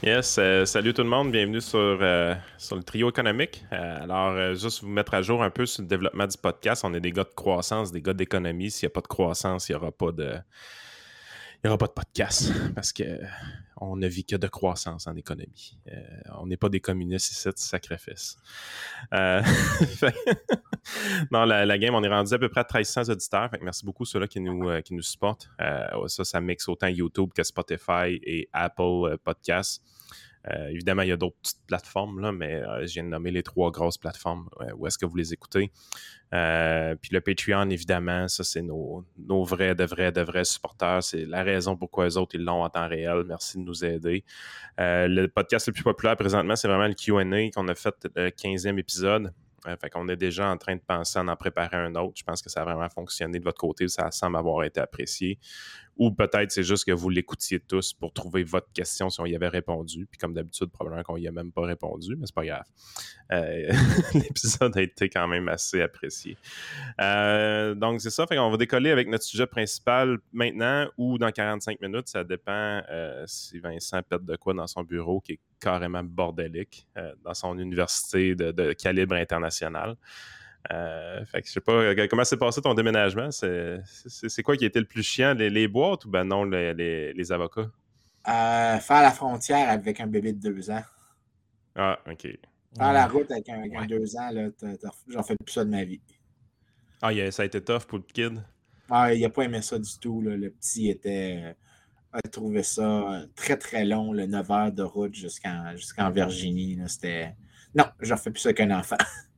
Yes, salut tout le monde, bienvenue sur le trio économique. Juste vous mettre à jour un peu sur le développement du podcast. On est des gars de croissance, des gars d'économie. S'il n'y a pas de croissance, il y aura pas de podcast parce que on ne vit que de croissance en économie. On n'est pas des communistes ici, c'est sacrifice. Fait- non, la game, on est rendu à peu près à 1300 auditeurs. Fait que merci beaucoup ceux-là qui nous supportent. Ça mixe autant YouTube que Spotify et Apple Podcasts. Évidemment, il y a d'autres petites plateformes, là, mais je viens de nommer les 3 grosses plateformes où est-ce que vous les écoutez. Puis le Patreon, évidemment, ça, c'est nos de vrais supporters. C'est la raison pourquoi eux autres, ils l'ont en temps réel. Merci de nous aider. Le podcast le plus populaire présentement, c'est vraiment le Q&A qu'on a fait le 15e épisode. Fait qu'on est déjà en train de penser à en préparer un autre. Je pense que ça a vraiment fonctionné de votre côté. Ça semble avoir été apprécié. Ou peut-être c'est juste que vous l'écoutiez tous pour trouver votre question si on y avait répondu. Puis comme d'habitude, probablement qu'on y a même pas répondu, mais c'est pas grave. L'épisode a été quand même assez apprécié. Donc c'est ça, fait qu'on va décoller avec notre sujet principal maintenant ou dans 45 minutes. Ça dépend si Vincent pète de quoi dans son bureau qui est carrément bordélique dans son université de calibre international. Fait que je sais pas, comment s'est passé ton déménagement? C'est quoi qui a été le plus chiant? Les boîtes ou ben non, les avocats? Faire la frontière avec un bébé de 2 ans. Ah, OK. Faire la route avec un Ouais. 2 ans, là, j'en fais plus ça de ma vie. Ah, ça a été tough pour le kid? Il n'a pas aimé ça du tout. Là. Le petit a trouvé ça très, très long, le 9 heures de route jusqu'en Virginie. Là. Non, j'en fais plus ça qu'un enfant.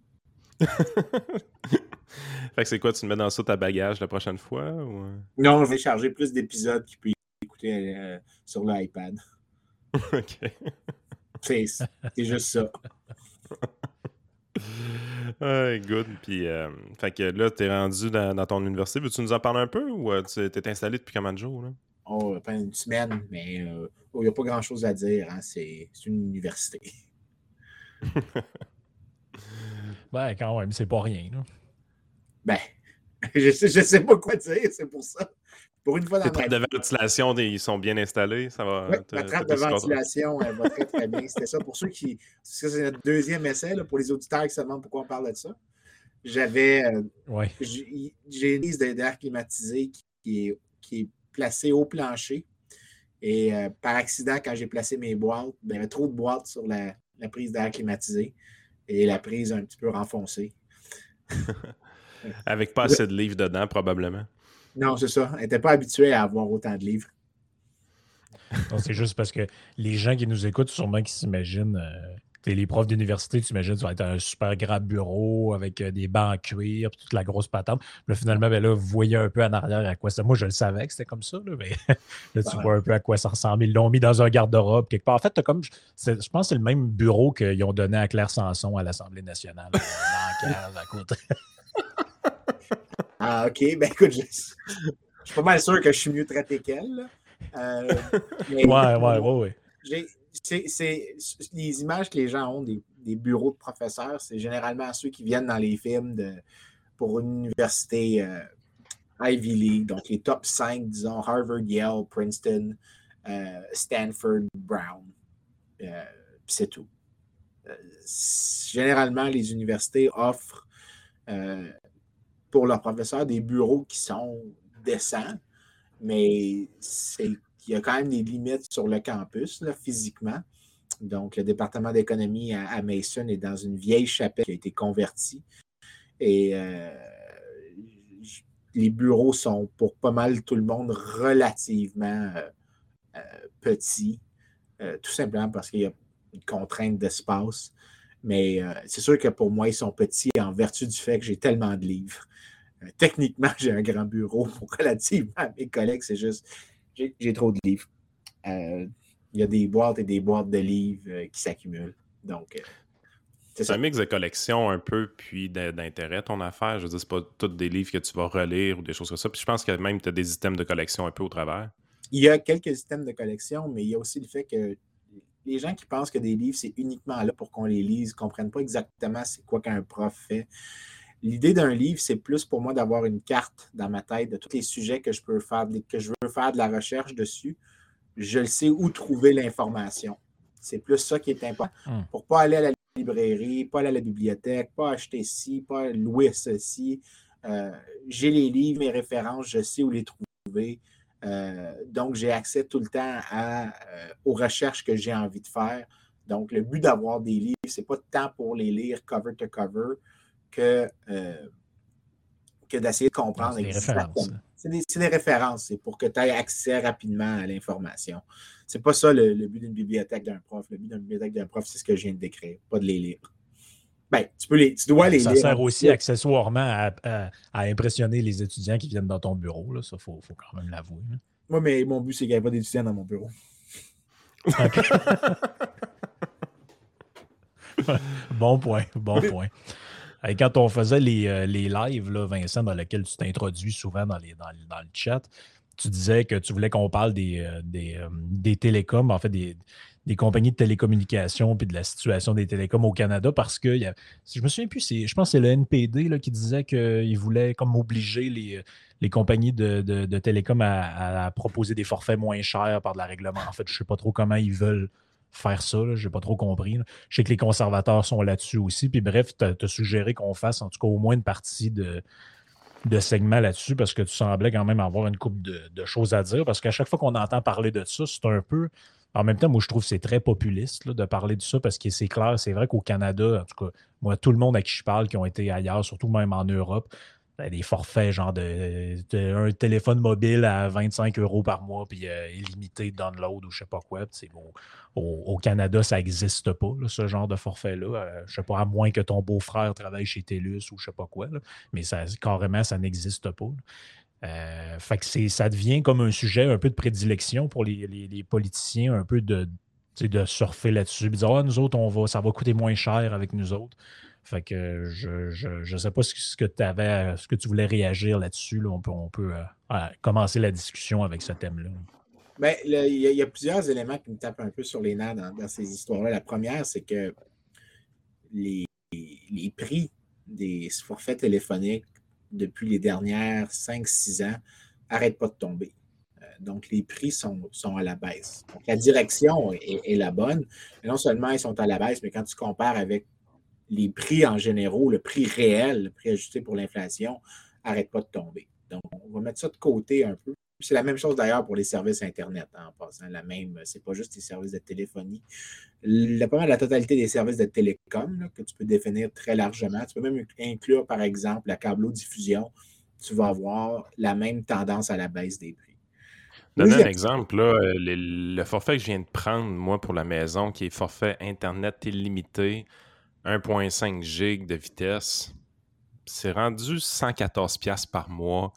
Fait que c'est quoi, tu te mets dans le saut à bagage la prochaine fois? Ou... Non, je vais charger plus d'épisodes qu'il peut écouter sur l'iPad. OK. C'est juste ça. Good. Puis, fait que là, t'es rendu dans ton université. Veux-tu nous en parler un peu ou tu t'es installé depuis combien de jours? Là? Pas une semaine, mais il n'y a pas grand-chose à dire. Hein. C'est une université. Ben, quand même, c'est pas rien. Là. Ben, je sais pas quoi dire, c'est pour ça. Pour une fois dans Tes ma trappes vie. de ventilation, ils sont bien installés. Ça va. Oui, ma trappe de ventilation va très, très bien. C'était ça. Pour ceux qui. Ça, c'est notre deuxième essai, là, pour les auditeurs qui se demandent pourquoi on parle de ça. J'avais. Ouais. J'ai une liste d'air climatisé qui est placée au plancher. Et par accident, quand j'ai placé mes boîtes, il y avait trop de boîtes sur la prise d'air climatisé. Et la prise un petit peu renfoncée. Avec pas assez de livres dedans, probablement. Non, c'est ça. Elle n'était pas habituée à avoir autant de livres. Non, c'est juste parce que les gens qui nous écoutent, sûrement qui s'imaginent, t'es les profs d'université, tu imagines, ça va être un super grand bureau avec des bancs en cuir, puis toute la grosse patente. Là, finalement, ben là, vous voyez un peu en arrière à quoi ça. Moi, je le savais que c'était comme ça, là, mais là, tu vois un peu à quoi ça ressemble. Ils l'ont mis dans un garde-robe quelque part. En fait, je pense que c'est le même bureau qu'ils ont donné à Claire Sanson à l'Assemblée nationale, dans la cave à côté. Ah, OK. Ben écoute, je suis pas mal sûr que je suis mieux traité qu'elle. Ouais. C'est les images que les gens ont des bureaux de professeurs, c'est généralement ceux qui viennent dans les films pour une université Ivy League, donc les top 5, disons, Harvard, Yale, Princeton, Stanford, Brown. Puis c'est tout. Généralement, les universités offrent pour leurs professeurs des bureaux qui sont décents, mais il y a quand même des limites sur le campus, là, physiquement. Donc, le département d'économie à Mason est dans une vieille chapelle qui a été convertie. Et les bureaux sont, pour pas mal tout le monde, relativement petits, tout simplement parce qu'il y a une contrainte d'espace. Mais c'est sûr que pour moi, ils sont petits en vertu du fait que j'ai tellement de livres. Techniquement, j'ai un grand bureau pour relativement à mes collègues. C'est juste, j'ai trop de livres. Il y a des boîtes et des boîtes de livres qui s'accumulent. Donc, c'est un mix de collection un peu, puis d'intérêt, ton affaire. Je veux dire, c'est pas tous des livres que tu vas relire ou des choses comme ça. Puis je pense que même tu as des items de collection un peu au travers. Il y a quelques items de collection, mais il y a aussi le fait que les gens qui pensent que des livres, c'est uniquement là pour qu'on les lise, ne comprennent pas exactement c'est quoi qu'un prof fait. L'idée d'un livre, c'est plus pour moi d'avoir une carte dans ma tête de tous les sujets que je veux faire de la recherche dessus. Je le sais où trouver l'information. C'est plus ça qui est important. Pour ne pas aller à la librairie, pas aller à la bibliothèque, pas acheter ci, pas louer ceci. J'ai les livres, mes références, je sais où les trouver. Donc, j'ai accès tout le temps aux recherches que j'ai envie de faire. Donc, le but d'avoir des livres, ce n'est pas tant pour les lire cover to cover que d'essayer de comprendre exactement. C'est des références. C'est pour que tu aies accès rapidement à l'information. C'est pas ça le but d'une bibliothèque d'un prof. Le but d'une bibliothèque d'un prof, c'est ce que je viens de décrire, pas de les lire. Ben, tu dois les lire. Ça sert aussi accessoirement à impressionner les étudiants qui viennent dans ton bureau. Là. Ça, il faut quand même l'avouer. Là. Moi, mais mon but, c'est qu'il n'y ait pas d'étudiants dans mon bureau. Okay. Bon point. Et quand on faisait les lives, là, Vincent, dans lesquels tu t'introduis souvent dans le chat, tu disais que tu voulais qu'on parle des télécoms, en fait, des compagnies de télécommunications puis de la situation des télécoms au Canada parce que, je me souviens plus, je pense que c'est le NPD là, qui disait qu'il voulait comme obliger les compagnies de télécoms à proposer des forfaits moins chers par de la règlement. En fait, je ne sais pas trop comment ils veulent faire ça, je n'ai pas trop compris. Là. Je sais que les conservateurs sont là-dessus aussi. Puis bref, tu as suggéré qu'on fasse en tout cas au moins une partie de segments là-dessus parce que tu semblais quand même avoir une couple de choses à dire. Parce qu'à chaque fois qu'on entend parler de ça, c'est un peu... En même temps, moi, je trouve que c'est très populiste là, de parler de ça parce que c'est clair, c'est vrai qu'au Canada, en tout cas, moi, tout le monde à qui je parle qui ont été ailleurs, surtout même en Europe, des forfaits genre un téléphone mobile à 25 € par mois puis illimité de download ou je sais pas quoi. Au Canada, ça n'existe pas, là, ce genre de forfait-là. Je sais pas, à moins que ton beau-frère travaille chez TELUS ou je sais pas quoi. Là, mais carrément, ça n'existe pas. Fait que ça devient comme un sujet un peu de prédilection pour les politiciens, un peu de surfer là-dessus. Dire, nous autres, ça va coûter moins cher avec nous autres. Fait que je ne sais pas ce que tu voulais réagir là-dessus. Là. On peut commencer la discussion avec ce thème-là. Bien, il y a plusieurs éléments qui me tapent un peu sur les nerfs dans ces histoires-là. La première, c'est que les prix des forfaits téléphoniques depuis les dernières 5-6 ans n'arrêtent pas de tomber. Donc, les prix sont à la baisse. Donc, la direction est la bonne. Et non seulement ils sont à la baisse, mais quand tu compares avec les prix en général, le prix réel, le prix ajusté pour l'inflation, n'arrête pas de tomber. Donc, on va mettre ça de côté un peu. C'est la même chose d'ailleurs pour les services Internet, en passant. C'est pas juste les services de téléphonie. Pas mal la totalité des services de télécom là, que tu peux définir très largement. Tu peux même inclure, par exemple, la câblo-diffusion. Tu vas avoir la même tendance à la baisse des prix. Donner un exemple, là, le forfait que je viens de prendre, moi, pour la maison, qui est forfait Internet illimité, 1.5 GB de vitesse, c'est rendu 114$ par mois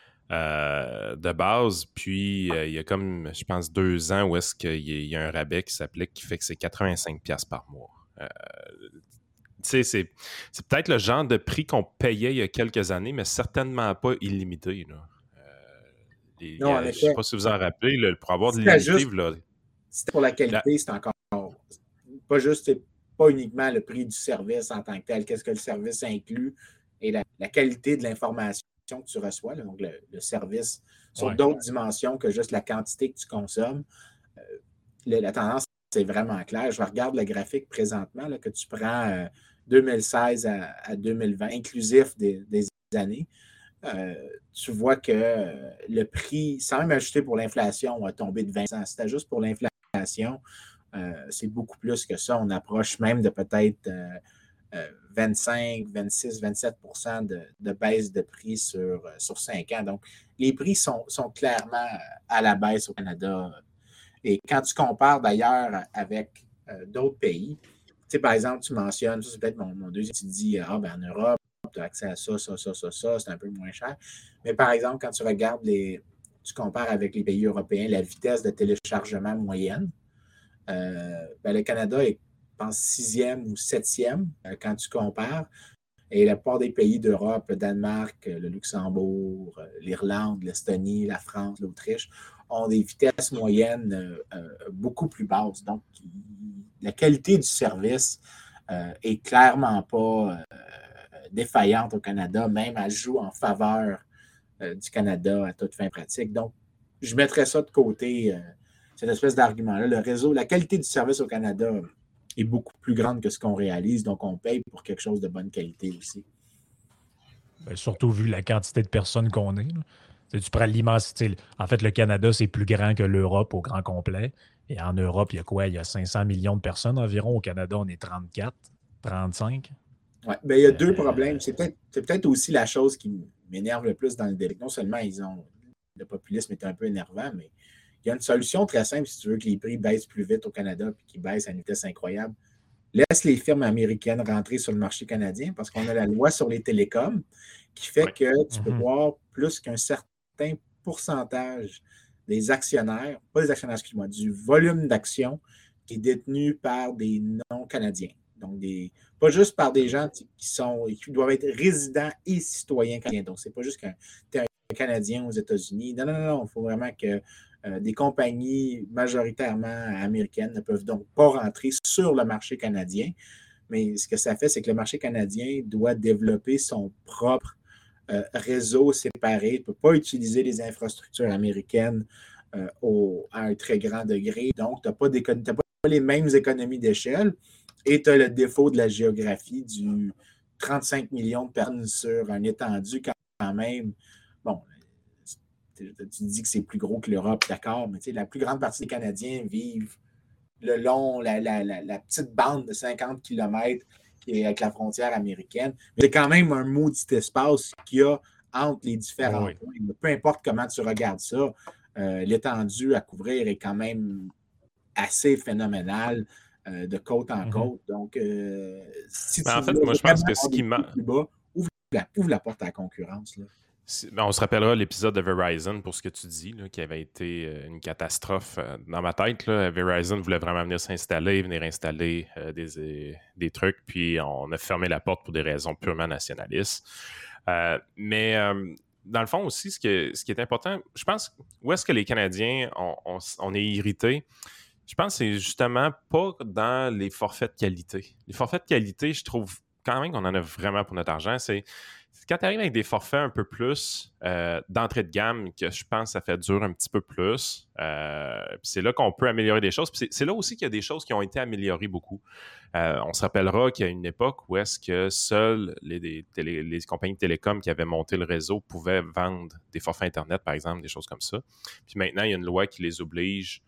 de base. Puis, il y a comme, je pense, 2 ans où est-ce qu'il y a un rabais qui s'applique qui fait que c'est 85$ par mois. C'est peut-être le genre de prix qu'on payait il y a quelques années, mais certainement pas illimité. Là. Non, je ne sais pas si vous en rappelez, là, pour avoir de l'illimité. C'était pour la qualité, c'est encore pas juste, pas uniquement le prix du service en tant que tel, qu'est-ce que le service inclut et la qualité de l'information que tu reçois, là, donc le service sur d'autres dimensions que juste la quantité que tu consommes. La tendance, c'est vraiment clair. Je regarde le graphique présentement là, que tu prends 2016 à 2020, inclusif des années. Tu vois que le prix, sans même ajouter pour l'inflation, a tombé de 20 cents. C'était juste pour l'inflation. C'est beaucoup plus que ça. On approche même de peut-être 25, 26, 27% de baisse de prix sur 5 ans. Donc, les prix sont clairement à la baisse au Canada. Et quand tu compares d'ailleurs avec d'autres pays, tu sais, par exemple, tu mentionnes, ça c'est peut-être mon deuxième, tu dis, en Europe, tu as accès à ça, c'est un peu moins cher. Mais par exemple, quand tu regardes tu compares avec les pays européens, la vitesse de téléchargement moyenne, le Canada est, je pense, 6e ou 7e quand tu compares. Et la plupart des pays d'Europe, le Danemark, le Luxembourg, l'Irlande, l'Estonie, la France, l'Autriche, ont des vitesses moyennes beaucoup plus basses. Donc, la qualité du service est clairement pas défaillante au Canada, même elle joue en faveur du Canada à toute fin pratique. Donc, je mettrais ça de côté cette espèce d'argument-là. Le réseau, la qualité du service au Canada est beaucoup plus grande que ce qu'on réalise, donc on paye pour quelque chose de bonne qualité aussi. Ben, surtout vu la quantité de personnes qu'on est. Tu prends l'immensité. En fait, le Canada, c'est plus grand que l'Europe au grand complet. Et en Europe, il y a quoi? Il y a 500 millions de personnes environ. Au Canada, on est 34, 35. Ouais. Ben, il y a deux problèmes. C'est peut-être aussi la chose qui m'énerve le plus dans le délai. Non seulement le populisme est un peu énervant, mais il y a une solution très simple si tu veux que les prix baissent plus vite au Canada et qu'ils baissent à une vitesse incroyable. Laisse les firmes américaines rentrer sur le marché canadien parce qu'on a la loi sur les télécoms qui fait que tu peux voir plus qu'un certain pourcentage des actionnaires, pas des actionnaires, excuse-moi, du volume d'actions qui est détenu par des non-Canadiens. Donc, pas juste par des gens qui doivent être résidents et citoyens canadiens. Donc, c'est pas juste que tu es un Canadien aux États-Unis. Non. Il faut vraiment que des compagnies majoritairement américaines ne peuvent donc pas rentrer sur le marché canadien. Mais ce que ça fait, c'est que le marché canadien doit développer son propre réseau séparé. Il ne peut pas utiliser les infrastructures américaines à un très grand degré. Donc, tu n'as pas les mêmes économies d'échelle et tu as le défaut de la géographie du 35 millions de personnes sur un étendu quand même. Bon, tu dis que c'est plus gros que l'Europe, d'accord, mais la plus grande partie des Canadiens vivent le long, la petite bande de 50 km qui est avec la frontière américaine. Mais c'est quand même un maudit espace qu'il y a entre les différents points. Peu importe comment tu regardes ça, l'étendue à couvrir est quand même assez phénoménale de côte en côte. Donc, si tu en fait, moi, je pense que ce qui manque... plus bas, ouvre la porte à la concurrence. Là. On se rappellera l'épisode de Verizon pour ce que tu dis, là, qui avait été une catastrophe dans ma tête. Là. Verizon voulait vraiment venir installer des trucs, puis on a fermé la porte pour des raisons purement nationalistes. Mais dans le fond aussi, ce qui est important, je pense, où est-ce que les Canadiens, on est irrités? Je pense que c'est justement pas dans les forfaits de qualité. Les forfaits de qualité, je trouve quand même qu'on en a vraiment pour notre argent. C'est quand tu arrives avec des forfaits un peu plus d'entrée de gamme, que je pense que ça fait dur un petit peu plus. Puis c'est là qu'on peut améliorer des choses. Puis c'est là aussi qu'il y a des choses qui ont été améliorées beaucoup. On se rappellera qu'il y a une époque où est-ce que seules les compagnies de télécom qui avaient monté le réseau pouvaient vendre des forfaits Internet, par exemple, des choses comme ça. Puis maintenant, il y a une loi qui les oblige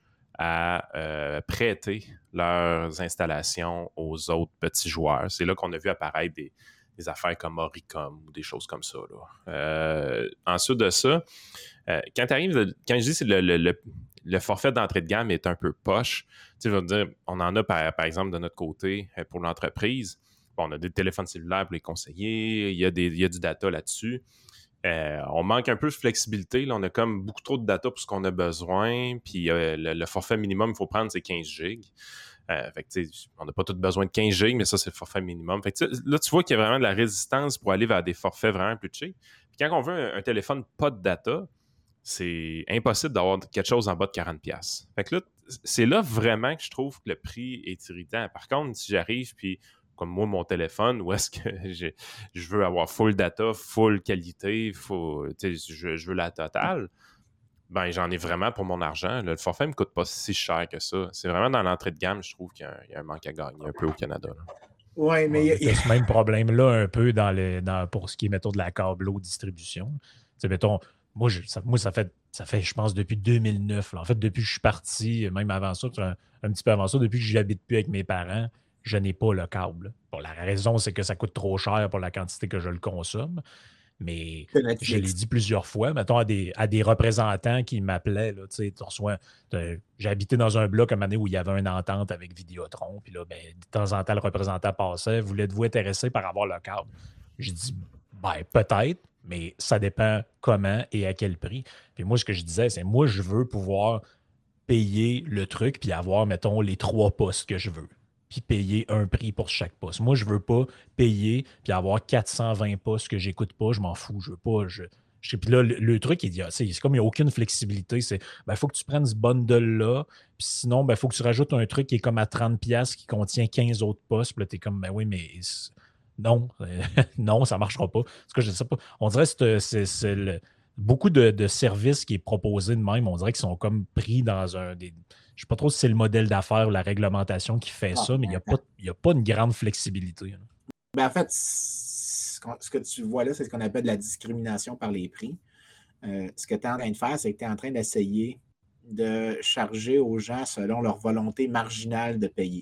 à prêter leurs installations aux autres petits joueurs. C'est là qu'on a vu apparaître des affaires comme Oricom ou des choses comme ça. Ensuite de ça, quand je dis que le forfait d'entrée de gamme est un peu poche, tu vas me dire, on en a par exemple de notre côté pour l'entreprise. Bon, on a des téléphones cellulaires pour les conseillers, il y a du data là-dessus. On manque un peu de flexibilité. Là. On a comme beaucoup trop de data pour ce qu'on a besoin. Puis le forfait minimum qu'il faut prendre, c'est 15 gigs. Fait que, on n'a pas tout besoin de 15 gigs, mais ça, c'est le forfait minimum. Fait que, là, tu vois qu'il y a vraiment de la résistance pour aller vers des forfaits vraiment plus cheap. Puis quand on veut un téléphone pas de data, c'est impossible d'avoir quelque chose en bas de 40$. Fait que là, c'est là vraiment que je trouve que le prix est irritant. Par contre, si j'arrive, puis comme moi, mon téléphone, où est-ce que je veux avoir full data, full qualité, je veux la totale, ben j'en ai vraiment pour mon argent. Là, le forfait ne me coûte pas si cher que ça. C'est vraiment dans l'entrée de gamme, je trouve qu'il y a un manque à gagner un peu au Canada. Oui, mais il y a ce même problème-là un peu pour ce qui est, mettons, de la câblo-distribution. Mettons, moi, ça fait, je pense, depuis 2009. Là. En fait, depuis que je suis parti, même avant ça, un petit peu avant ça, depuis que je n'habite plus avec mes parents, je n'ai pas le câble. Bon, la raison, c'est que ça coûte trop cher pour la quantité que je le consomme. Mais je l'ai dit plusieurs fois, mettons, à des représentants qui m'appelaient. J'ai habité dans un bloc à un moment donné où il y avait une entente avec Vidéotron. Puis là, ben, de temps en temps, le représentant passait. Voulez-vous intéressé par avoir le câble? J'ai dit, ben, peut-être, mais ça dépend comment et à quel prix. Puis moi, ce que je disais, c'est moi, je veux pouvoir payer le truc puis avoir, mettons, les 3 postes que je veux. Puis payer un prix pour chaque poste. Moi, je ne veux pas payer puis avoir 420 postes que je n'écoute pas. Je m'en fous. Je veux pas. Puis là, le truc, c'est comme il n'y a aucune flexibilité. C'est il faut que tu prennes ce bundle-là. Puis sinon, il faut que tu rajoutes un truc qui est comme à 30$ qui contient 15 autres postes. Puis là, tu es comme, ben oui, mais non, non, ça ne marchera pas. Parce que je ne sais pas. On dirait que c'est beaucoup de services qui est proposé de même, on dirait qu'ils sont comme pris dans je ne sais pas trop si c'est le modèle d'affaires ou la réglementation qui fait ça, mais il n'y a pas une grande flexibilité. Ben, en fait, ce que tu vois là, c'est ce qu'on appelle de la discrimination par les prix. Ce que tu es en train de faire, c'est que tu es en train d'essayer de charger aux gens selon leur volonté marginale de payer.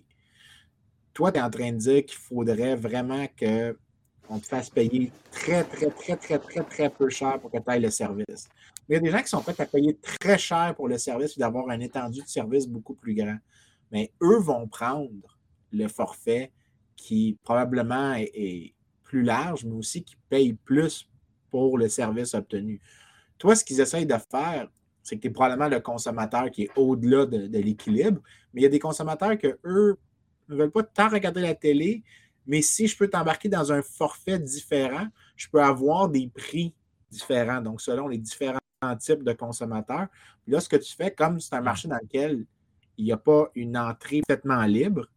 Toi, tu es en train de dire qu'il faudrait vraiment qu'on te fasse payer très, très, très, très, très, très peu cher pour que tu ailles le service. Mais il y a des gens qui sont prêts à payer très cher pour le service et d'avoir un étendue de service beaucoup plus grand. Mais eux vont prendre le forfait qui probablement est plus large, mais aussi qui paye plus pour le service obtenu. Toi, ce qu'ils essayent de faire, c'est que tu es probablement le consommateur qui est au-delà de l'équilibre, mais il y a des consommateurs que eux ne veulent pas tant regarder la télé, mais si je peux t'embarquer dans un forfait différent, je peux avoir des prix différents, donc selon les différents types de consommateurs. Puis là, ce que tu fais, comme c'est un marché dans lequel il n'y a pas une entrée complètement libre,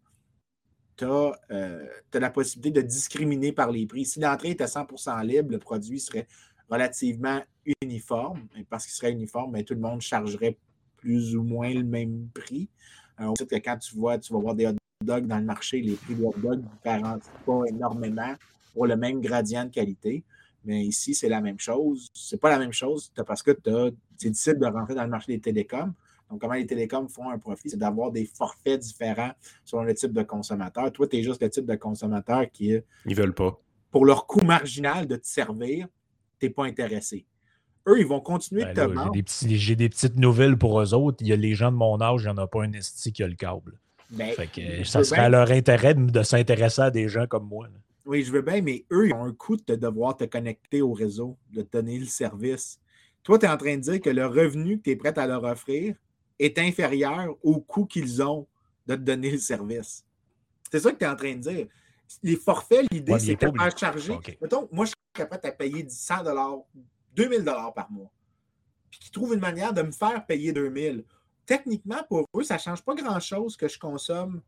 tu as la possibilité de discriminer par les prix. Si l'entrée était 100% libre, le produit serait relativement uniforme. Et parce qu'il serait uniforme, bien, tout le monde chargerait plus ou moins le même prix. On sait que quand tu vas voir des hot dogs dans le marché, les prix des hot dogs ne différencient pas énormément pour le même gradient de qualité. Mais ici, c'est la même chose. C'est pas la même chose parce que c'est difficile de rentrer dans le marché des télécoms. Donc, comment les télécoms font un profit, c'est d'avoir des forfaits différents selon le type de consommateur. Toi, tu es juste le type de consommateur qui est... Ils veulent pas. Pour leur coût marginal de te servir, tu n'es pas intéressé. Eux, ils vont continuer de te vendre. J'ai des petites nouvelles pour eux autres. Il y a les gens de mon âge, il n'y en a pas un esti qui a le câble. Ben, fait que ça serait à leur intérêt de s'intéresser à des gens comme moi. Là. Oui, je veux bien, mais eux, ils ont un coût de devoir te connecter au réseau, de te donner le service. Toi, tu es en train de dire que le revenu que tu es prêt à leur offrir est inférieur au coût qu'ils ont de te donner le service. C'est ça que tu es en train de dire. Les forfaits, l'idée, c'est de faire charger. Okay. Mettons, moi, je serais prêt à payer 100 $, 2000 $ par mois. Puis qu'ils trouvent une manière de me faire payer 2000. Techniquement, pour eux, ça ne change pas grand-chose que je consomme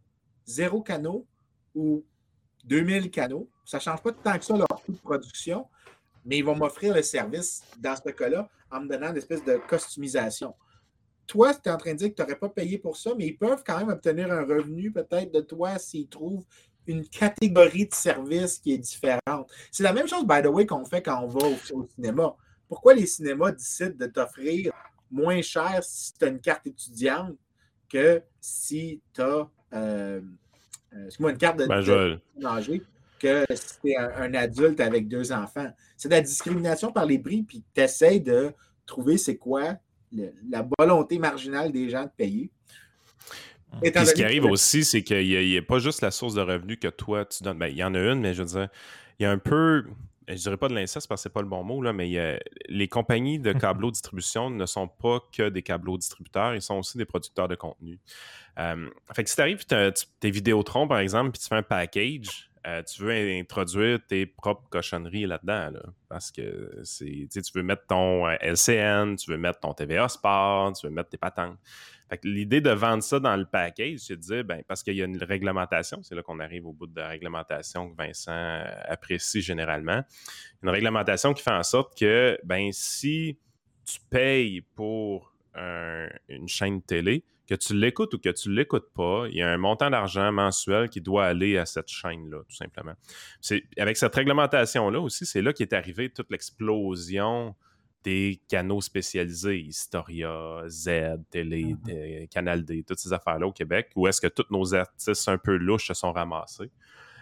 0 canaux ou 2000 canaux. Ça ne change pas tant que ça leur coût de production, mais ils vont m'offrir le service, dans ce cas-là, en me donnant une espèce de customisation. Toi, tu es en train de dire que tu n'aurais pas payé pour ça, mais ils peuvent quand même obtenir un revenu peut-être de toi s'ils trouvent une catégorie de services qui est différente. C'est la même chose, by the way, qu'on fait quand on va au cinéma. Pourquoi les cinémas décident de t'offrir moins cher si tu as une carte étudiante que si tu as une carte de âgé que si tu es un adulte avec 2 enfants? C'est de la discrimination par les prix, puis tu essaies de trouver c'est quoi la volonté marginale des gens de payer. Puis ce qui arrive aussi, c'est qu'il n'y a pas juste la source de revenus que toi, tu donnes. Ben, il y en a une, mais je veux dire, il y a un peu, je dirais pas de l'inceste parce que c'est pas le bon mot, là, mais les compagnies de câbleaux distribution ne sont pas que des câbleaux distributeurs, ils sont aussi des producteurs de contenu. Fait que si tu arrives, t'es Vidéotron, par exemple, puis tu fais un package, tu veux introduire tes propres cochonneries là-dedans, là, parce que tu veux mettre ton LCN, tu veux mettre ton TVA Sport, tu veux mettre tes patentes. Fait que l'idée de vendre ça dans le package, c'est de dire, parce qu'il y a une réglementation, c'est là qu'on arrive au bout de la réglementation que Vincent apprécie généralement, une réglementation qui fait en sorte que, si tu payes pour une chaîne télé, que tu l'écoutes ou que tu ne l'écoutes pas, il y a un montant d'argent mensuel qui doit aller à cette chaîne-là, tout simplement. Avec cette réglementation-là aussi, c'est là qu'est arrivée toute l'explosion des canaux spécialisés, Historia, Z, Télé, Canal D, toutes ces affaires-là au Québec, où est-ce que tous nos artistes un peu louches se sont ramassés.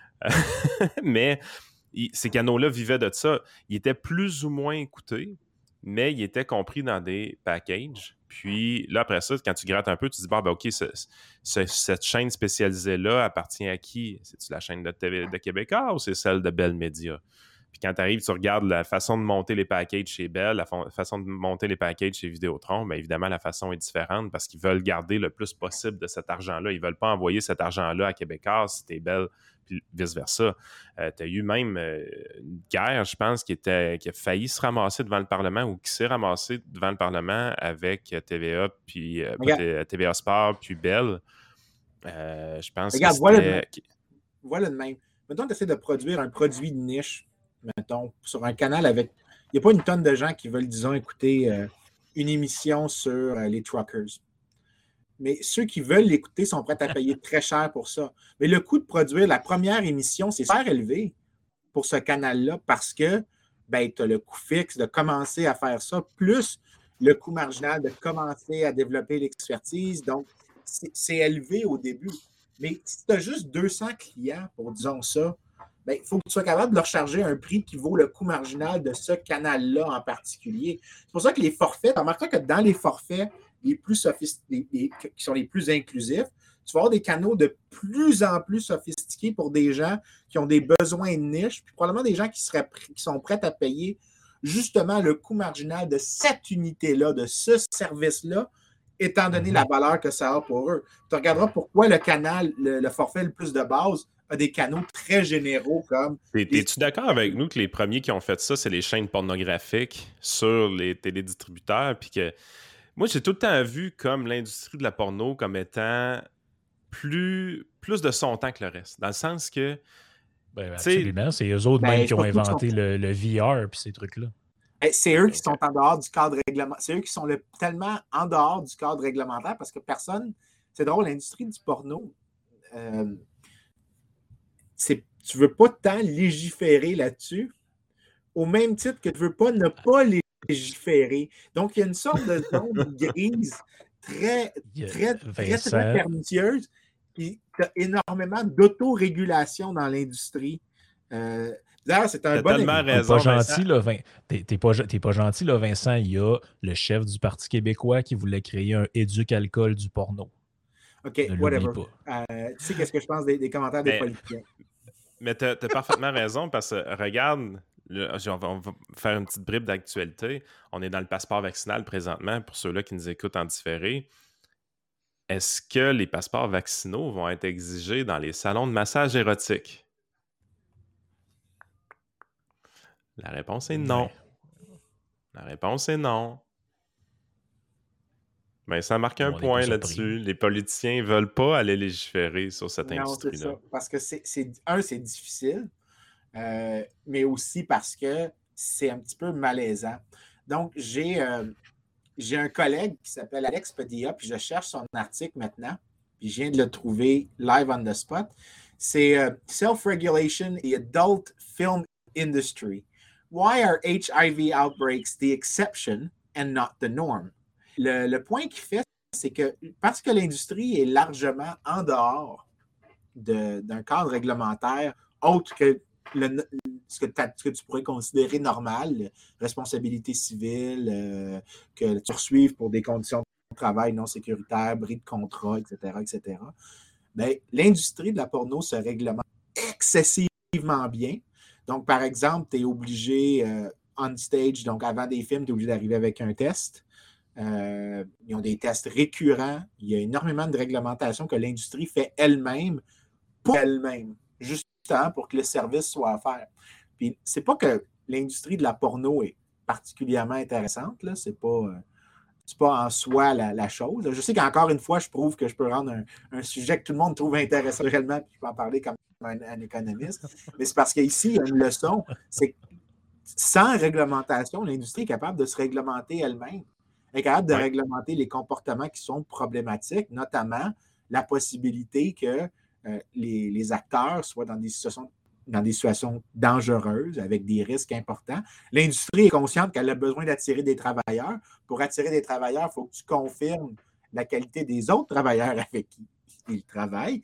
Mais ces canaux-là vivaient de ça. Ils étaient plus ou moins écoutés, mais ils étaient compris dans des packages. Puis là, après ça, quand tu grattes un peu, tu te dis, OK, cette chaîne spécialisée-là appartient à qui? C'est-tu la chaîne de Québécois ou c'est celle de Bell Media? Puis quand tu arrives, tu regardes la façon de monter les packages chez Bell, la façon de monter les packages chez Vidéotron, bien évidemment, la façon est différente parce qu'ils veulent garder le plus possible de cet argent-là. Ils ne veulent pas envoyer cet argent-là à Québécois si t'es Bell, puis vice-versa. Tu as eu même une guerre, je pense, qui a failli se ramasser devant le Parlement ou qui s'est ramassée devant le Parlement avec TVA, puis TVA Sport, puis Bell. Je pense que c'était... Voilà de même. Mettons, tu essaies de produire un produit de niche, mettons, sur un canal avec n'y a pas une tonne de gens qui veulent, disons, écouter une émission sur les truckers. Mais ceux qui veulent l'écouter sont prêts à payer très cher pour ça. Mais le coût de produire la première émission, c'est super élevé pour ce canal-là parce que ben, tu as le coût fixe de commencer à faire ça, plus le coût marginal de commencer à développer l'expertise. Donc, c'est élevé au début. Mais si tu as juste 200 clients, pour disons ça, ben, il faut que tu sois capable de leur charger un prix qui vaut le coût marginal de ce canal-là en particulier. C'est pour ça que les forfaits, tu remarqueras que dans les forfaits les plus sophistiqués, qui sont les plus inclusifs, tu vas avoir des canaux de plus en plus sophistiqués pour des gens qui ont des besoins de niche, puis probablement des gens qui sont prêts à payer justement le coût marginal de cette unité-là, de ce service-là, étant donné la valeur que ça a pour eux. Tu regarderas pourquoi le canal, le forfait le plus de base, a des canaux très généraux comme... Es-tu d'accord avec nous que les premiers qui ont fait ça, c'est les chaînes pornographiques sur les télédistributeurs, puis que moi, j'ai tout le temps vu comme l'industrie de la porno comme étant plus de son temps que le reste. Dans le sens que... Ben, absolument, c'est eux autres même qui ont inventé le VR puis ces trucs-là. C'est eux qui sont en dehors du cadre réglementaire. C'est eux qui sont tellement en dehors du cadre réglementaire parce que personne... C'est drôle, l'industrie du porno... tu ne veux pas tant légiférer là-dessus, au même titre que tu ne veux pas ne pas légiférer. Donc, il y a une sorte de zone grise très pernicieuse, puis tu as énormément d'autorégulation dans l'industrie. D'ailleurs, c'est un bon exemple. T'es pas gentil, là, Vincent. Il y a le chef du Parti québécois qui voulait créer un éduc-alcool du porno. OK, whatever. Tu sais qu'est-ce que je pense des commentaires des politiciens. Mais tu as parfaitement raison parce que, regarde, on va faire une petite bribe d'actualité. On est dans le passeport vaccinal présentement, pour ceux-là qui nous écoutent en différé. Est-ce que les passeports vaccinaux vont être exigés dans les salons de massage érotique? La réponse est non. Ouais. La réponse est non. Mais ça marque un point là-dessus. Les politiciens ne veulent pas aller légiférer sur cette industrie-là. C'est ça. Parce que c'est difficile, mais aussi parce que c'est un petit peu malaisant. Donc, j'ai un collègue qui s'appelle Alex Padilla, puis je cherche son article maintenant, puis je viens de le trouver live on the spot. C'est Self-Regulation et Adult Film Industry. Why are HIV outbreaks the exception and not the norm? Le point qu'il fait, c'est que parce que l'industrie est largement en dehors d'un cadre réglementaire autre que ce que tu pourrais considérer normal, responsabilité civile, que tu poursuives pour des conditions de travail non sécuritaires, bris de contrat, etc. Bien, l'industrie de la porno se réglemente excessivement bien. Donc, par exemple, tu es obligé on stage, donc avant des films, tu es obligé d'arriver avec un test. Ils ont des tests récurrents. Il y a énormément de réglementations que l'industrie fait elle-même pour elle-même, justement pour que le service soit offert. Puis, c'est pas que l'industrie de la porno est particulièrement intéressante, là. C'est pas en soi la chose. Je sais qu'encore une fois, je prouve que je peux rendre un sujet que tout le monde trouve intéressant réellement, puis je peux en parler comme un économiste. Mais c'est parce qu'ici, il y a une leçon, c'est que sans réglementation, l'industrie est capable de se réglementer elle-même. Elle est capable de réglementer les comportements qui sont problématiques, notamment la possibilité que les acteurs soient dans des situations dangereuses, avec des risques importants. L'industrie est consciente qu'elle a besoin d'attirer des travailleurs. Pour attirer des travailleurs, il faut que tu confirmes la qualité des autres travailleurs avec qui ils travaillent.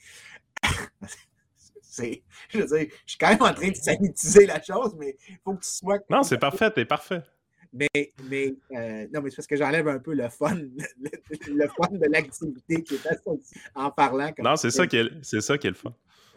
Je veux dire, je suis quand même en train de sanitiser la chose, mais il faut que tu sois... Non, c'est parfait, t'es parfait. Non, mais c'est parce que j'enlève un peu le fun de l'activité qui est associée en parlant. Non, c'est ça qui est le fun.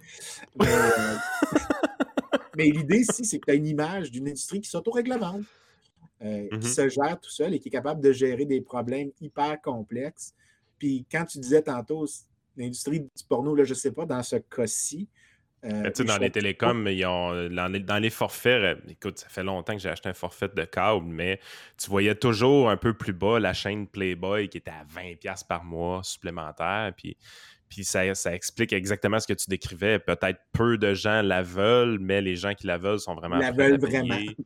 Mais l'idée ici, c'est que tu as une image d'une industrie qui s'autoréglemente, qui se gère tout seul et qui est capable de gérer des problèmes hyper complexes. Puis quand tu disais tantôt, l'industrie du porno, là, je ne sais pas, dans ce cas-ci, dans les télécoms, dans les forfaits, écoute, ça fait longtemps que j'ai acheté un forfait de câble, mais tu voyais toujours un peu plus bas la chaîne Playboy qui était à 20$ par mois supplémentaire. Puis ça explique exactement ce que tu décrivais. Peut-être peu de gens la veulent, mais les gens qui la veulent sont vraiment prêts à payer.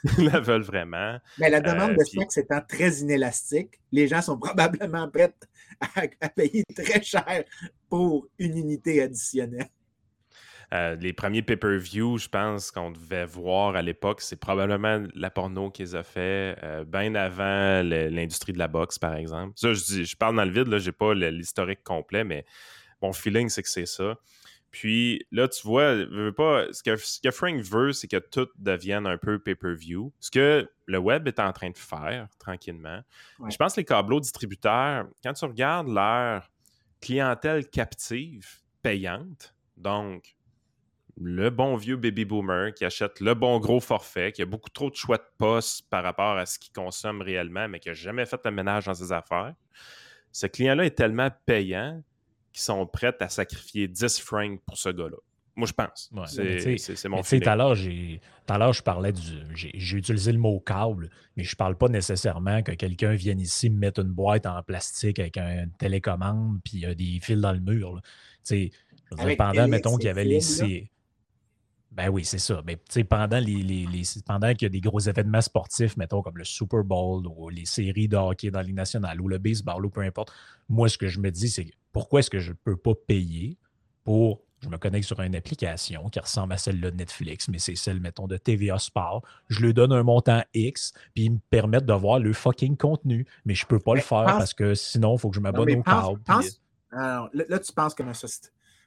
la veulent vraiment. Mais la demande de Puis sexe étant très inélastique, les gens sont probablement prêts à payer très cher pour une unité additionnelle. Les premiers pay-per-view, je pense qu'on devait voir à l'époque, c'est probablement la porno qu'ils ont fait bien avant l'industrie de la boxe, par exemple. Ça, je parle dans le vide, là, j'ai pas l'historique complet, mais mon feeling, c'est que c'est ça. Puis là, tu vois, ce que Frank veut, c'est que tout devienne un peu pay-per-view. Ce que le web est en train de faire tranquillement. Ouais. Je pense que les câbleaux distributeurs, quand tu regardes leur clientèle captive payante, donc le bon vieux baby boomer qui achète le bon gros forfait, qui a beaucoup trop de choix de postes par rapport à ce qu'il consomme réellement, mais qui n'a jamais fait le ménage dans ses affaires, ce client-là est tellement payant qu'ils sont prêts à sacrifier 10 francs pour ce gars-là. Moi, je pense. Ouais, C'est mon mais tu sais, feeling. tout à l'heure, je parlais j'ai utilisé le mot câble, mais je parle pas nécessairement que quelqu'un vienne ici me mettre une boîte en plastique avec une télécommande puis il y a des fils dans le mur. Tu sais, je veux dire, Avec pendant, LX mettons, qu'il y et avait les fil, là. Ben oui, c'est ça. Mais tu sais, pendant qu'il y a des gros événements sportifs, mettons comme le Super Bowl ou les séries de hockey dans la Ligue nationale ou le baseball ou peu importe, moi, ce que je me dis, c'est pourquoi est-ce que je ne peux pas payer pour. Je me connecte sur une application qui ressemble à celle de Netflix, mais c'est celle, mettons, de TVA Sport. Je lui donne un montant X, puis ils me permettent de voir le fucking contenu. Mais je ne peux pas le faire parce que sinon, il faut que je Non, m'abonne mais au câble. alors, là, tu penses comme un société.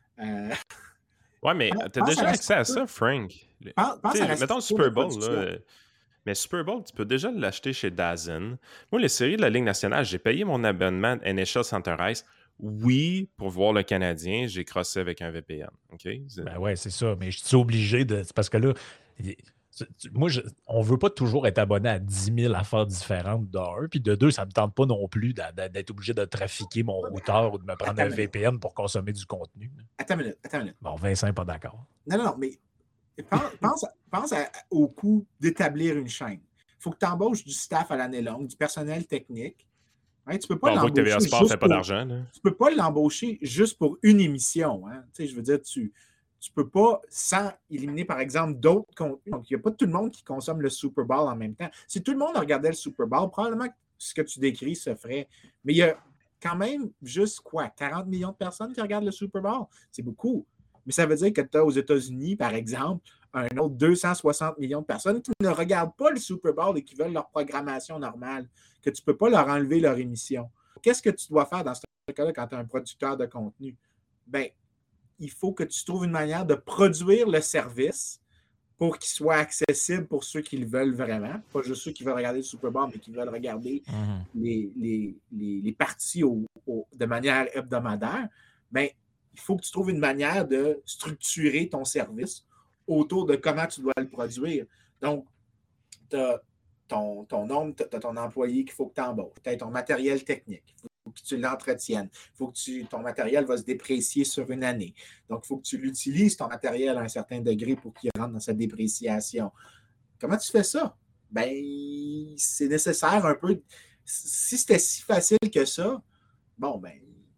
Ouais, mais t'as pense déjà à la accès à structure. ça, Frank. Pense à la Mettons le structure de Super Bowl, production. là. Mais Super Bowl, tu peux déjà l'acheter chez DAZN. Moi, les séries de la Ligue nationale, j'ai payé mon abonnement NHL Center Ice. Oui, pour voir le Canadien, j'ai crossé avec un VPN. OK? Ben ouais, c'est ça. Mais je suis obligé de. C'est parce que là, moi, on veut pas toujours être abonné à 10 000 affaires différentes d'un. Puis de deux, ça me tente pas non plus d'être obligé de trafiquer mon Ouais, mais routeur ou de me prendre attends un une minute. VPN pour consommer du contenu. Attends une minute. Bon, Vincent n'est pas d'accord. Non, mais pense au coût d'établir une chaîne. Il faut que tu embauches du staff à l'année longue, du personnel technique. Hein, tu peux pas On voit que TVA l'embaucher Sport ne juste fait pas pour. d'argent. Là. Tu peux pas l'embaucher juste pour une émission. Hein. Tu sais, je veux dire, tu peux pas, sans éliminer, par exemple, d'autres contenus. Donc, il n'y a pas tout le monde qui consomme le Super Bowl en même temps. Si tout le monde regardait le Super Bowl, probablement que ce que tu décris se ferait. Mais il y a quand même juste, 40 millions de personnes qui regardent le Super Bowl? C'est beaucoup. Mais ça veut dire que tu as aux États-Unis, par exemple, un autre 260 millions de personnes qui ne regardent pas le Super Bowl et qui veulent leur programmation normale, que tu ne peux pas leur enlever leur émission. Qu'est-ce que tu dois faire dans ce cas-là quand tu es un producteur de contenu? Bien, il faut que tu trouves une manière de produire le service pour qu'il soit accessible pour ceux qui le veulent vraiment. Pas juste ceux qui veulent regarder le Super Bowl, mais qui veulent regarder les parties de manière hebdomadaire. Bien, il faut que tu trouves une manière de structurer ton service autour de comment tu dois le produire. Donc, tu as ton nombre, tu as ton employé qu'il faut que tu embauches, tu as ton matériel technique, il faut que tu l'entretiennes, il faut que ton matériel va se déprécier sur une année. Donc, il faut que tu l'utilises, ton matériel, à un certain degré pour qu'il rentre dans sa dépréciation. Comment tu fais ça? Bien, c'est nécessaire un peu. Si c'était si facile que ça, bon, ben,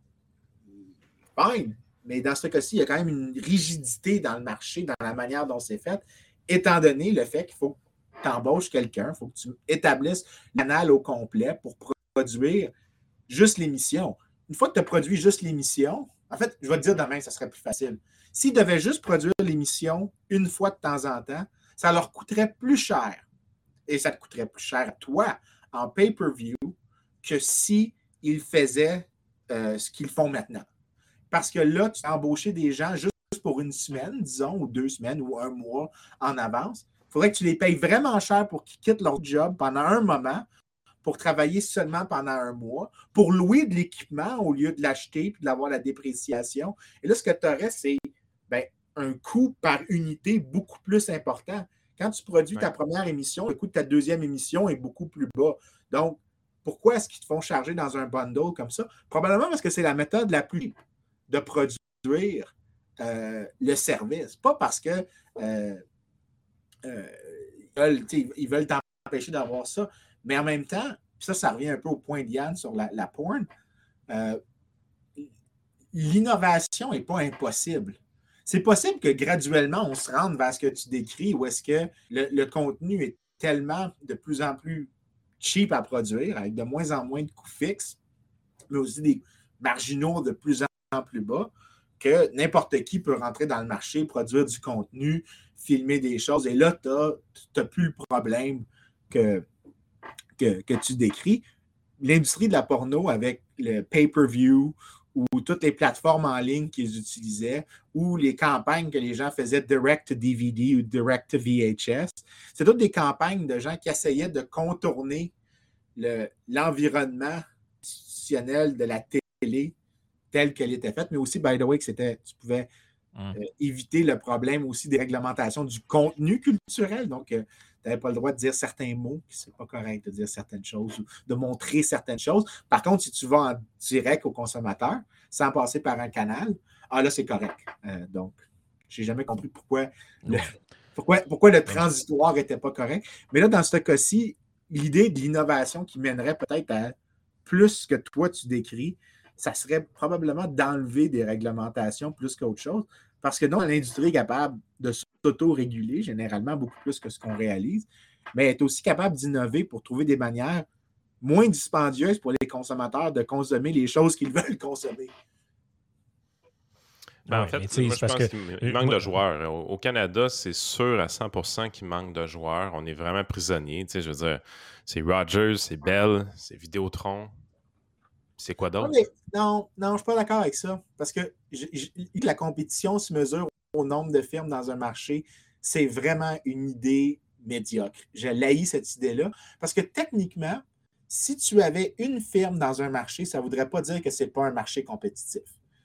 fine. Mais dans ce cas-ci, il y a quand même une rigidité dans le marché, dans la manière dont c'est fait, étant donné le fait qu'il faut que tu embauches quelqu'un, il faut que tu établisses l'anal au complet pour produire juste l'émission. Une fois que tu as produit juste l'émission, en fait, je vais te dire demain, ça serait plus facile. S'ils devaient juste produire l'émission une fois de temps en temps, ça leur coûterait plus cher. Et ça te coûterait plus cher à toi en pay-per-view que s'ils faisaient ce qu'ils font maintenant. Parce que là, tu as embauché des gens juste pour une semaine, disons, ou 2 semaines, ou un mois en avance. Il faudrait que tu les payes vraiment cher pour qu'ils quittent leur job pendant un moment, pour travailler seulement pendant un mois, pour louer de l'équipement au lieu de l'acheter et d'avoir la dépréciation. Et là, ce que tu aurais, c'est un coût par unité beaucoup plus important. Quand tu produis ta première émission, le coût de ta deuxième émission est beaucoup plus bas. Donc, pourquoi est-ce qu'ils te font charger dans un bundle comme ça? Probablement parce que c'est la méthode la plus de produire le service. Pas parce que ils veulent t'empêcher d'avoir ça, mais en même temps, ça revient un peu au point d'Yann sur la porn, l'innovation n'est pas impossible. C'est possible que graduellement, on se rende vers ce que tu décris, où est-ce que le contenu est tellement de plus en plus cheap à produire, avec de moins en moins de coûts fixes, mais aussi des marginaux de plus en plus bas, que n'importe qui peut rentrer dans le marché, produire du contenu, filmer des choses. Et là, tu n'as plus le problème que tu décris. L'industrie de la porno avec le pay-per-view ou toutes les plateformes en ligne qu'ils utilisaient ou les campagnes que les gens faisaient direct to DVD ou direct to VHS, c'est toutes des campagnes de gens qui essayaient de contourner l'environnement institutionnel de la télé telle qu'elle était faite, mais aussi, by the way, que tu pouvais éviter le problème aussi des réglementations du contenu culturel. Donc, tu n'avais pas le droit de dire certains mots, c'est pas correct de dire certaines choses ou de montrer certaines choses. Par contre, si tu vas en direct au consommateur, sans passer par un canal, là, c'est correct. Donc, je n'ai jamais compris pourquoi le transitoire n'était pas correct. Mais là, dans ce cas-ci, l'idée de l'innovation qui mènerait peut-être à plus que toi tu décris, ça serait probablement d'enlever des réglementations plus qu'autre chose. Parce que non, l'industrie est capable de s'auto-réguler, généralement beaucoup plus que ce qu'on réalise, mais elle est aussi capable d'innover pour trouver des manières moins dispendieuses pour les consommateurs de consommer les choses qu'ils veulent consommer. En fait, moi, je pense qu'il manque de joueurs. Au Canada, c'est sûr à 100% qu'il manque de joueurs. On est vraiment prisonniers. Tu sais, je veux dire, c'est Rogers, c'est Bell, c'est Vidéotron. C'est quoi d'autre? Non, je ne suis pas d'accord avec ça. Parce que la compétition se mesure au nombre de firmes dans un marché. C'est vraiment une idée médiocre. Je haïs cette idée-là. Parce que techniquement, si tu avais une firme dans un marché, ça ne voudrait pas dire que ce n'est pas un marché compétitif.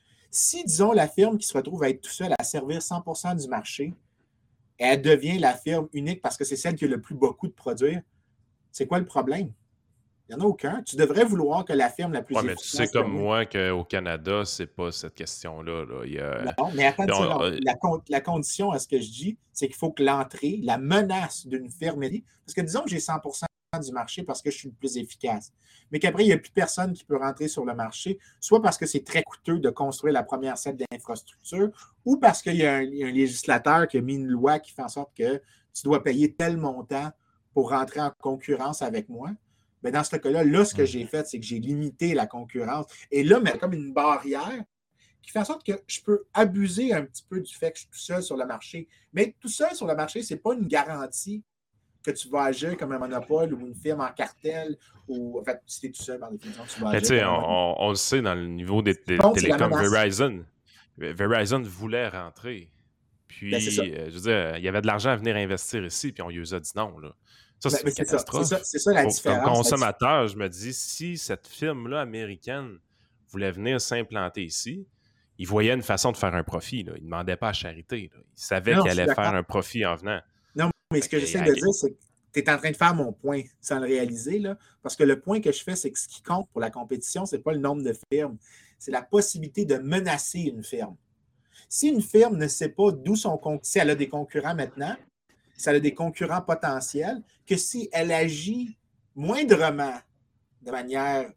Si, disons, la firme qui se retrouve à être tout seule à servir 100% du marché, elle devient la firme unique parce que c'est celle qui a le plus beaucoup de produire, c'est quoi le problème? Il n'y en a aucun. Tu devrais vouloir que la firme la plus efficace... mais tu sais comme moi qu'au Canada, c'est pas cette question-là. Là. Non, mais attends, la condition à ce que je dis, c'est qu'il faut que l'entrée, la menace d'une firme... Parce que disons que j'ai 100% du marché parce que je suis le plus efficace, mais qu'après, il n'y a plus personne qui peut rentrer sur le marché, soit parce que c'est très coûteux de construire la première set d'infrastructure, ou parce qu'il y a un législateur qui a mis une loi qui fait en sorte que tu dois payer tel montant pour rentrer en concurrence avec moi. Bien, dans ce cas-là, ce que j'ai fait, c'est que j'ai limité la concurrence. Et là, mais comme une barrière qui fait en sorte que je peux abuser un petit peu du fait que je suis tout seul sur le marché. Mais tout seul sur le marché, ce n'est pas une garantie que tu vas agir comme un monopole ou une firme en cartel. En fait, si tu es tout seul, par définition, tu vas agir comme un monopole. On le sait dans le niveau des télécoms, Verizon. Verizon voulait rentrer. Puis, je veux dire, il y avait de l'argent à venir investir ici, puis on lui a dit non, là. Ça, c'est une catastrophe. C'est ça la différence. Comme consommateur, je me dis, si cette firme-là américaine voulait venir s'implanter ici, il voyait une façon de faire un profit. Là. Il ne demandait pas à charité. Là. Il savait qu'il allait faire un profit en venant. Non, mais ce que j'essaie de dire, c'est que tu es en train de faire mon point sans le réaliser. Là, parce que le point que je fais, c'est que ce qui compte pour la compétition, ce n'est pas le nombre de firmes. C'est la possibilité de menacer une firme. Si une firme ne sait pas d'où son concurrent, si elle a des concurrents maintenant, si elle a des concurrents potentiels, que si elle agit moindrement de manière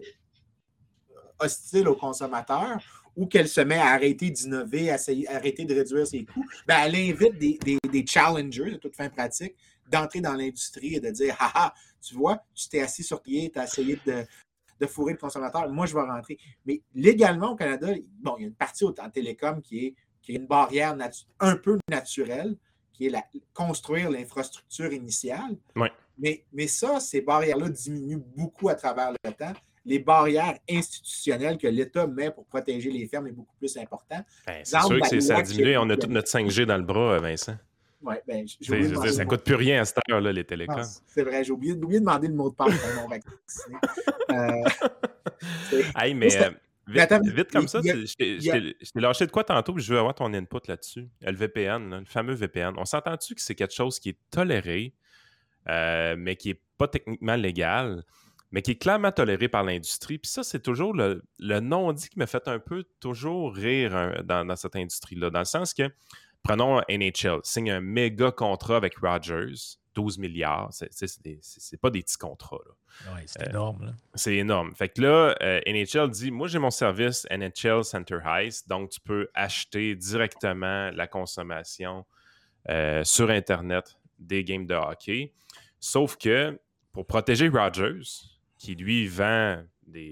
hostile aux consommateurs ou qu'elle se met à arrêter d'innover, à arrêter de réduire ses coûts, ben elle invite des challengers de toute fin pratique d'entrer dans l'industrie et de dire « Haha, tu vois, tu t'es assis sur pied, tu as essayé de fourrer le consommateur, moi je vais rentrer. » Mais légalement au Canada, bon, il y a une partie en télécom qui est une barrière un peu naturelle, qui est construire l'infrastructure initiale. Ouais. Mais ça, ces barrières-là diminuent beaucoup à travers le temps. Les barrières institutionnelles que l'État met pour protéger les fermes est beaucoup plus important. C'est sûr que ça a diminué. On a tout notre 5G dans le bras, Vincent. Oui, bien, ça ne coûte plus rien à cette heure-là, les télécoms. Non, c'est vrai, j'ai oublié de demander le mot de passe quand on va vacciner. Hey, mais vite comme ça, je t'ai lâché de quoi tantôt, puis je veux avoir ton input là-dessus. Le VPN, le fameux VPN. On s'entend-tu que c'est quelque chose qui est toléré, mais qui n'est pas techniquement légal, mais qui est clairement toléré par l'industrie? Puis ça, c'est toujours le non-dit qui me fait un peu toujours rire dans cette industrie-là, dans le sens que, prenons NHL, signe un méga contrat avec Rogers, 12 milliards, c'est pas des petits contrats. Oui, c'est énorme. Là. C'est énorme. Fait que là, NHL dit, moi j'ai mon service NHL Center Ice, donc tu peux acheter directement la consommation sur Internet des games de hockey. Sauf que pour protéger Rogers, qui lui vend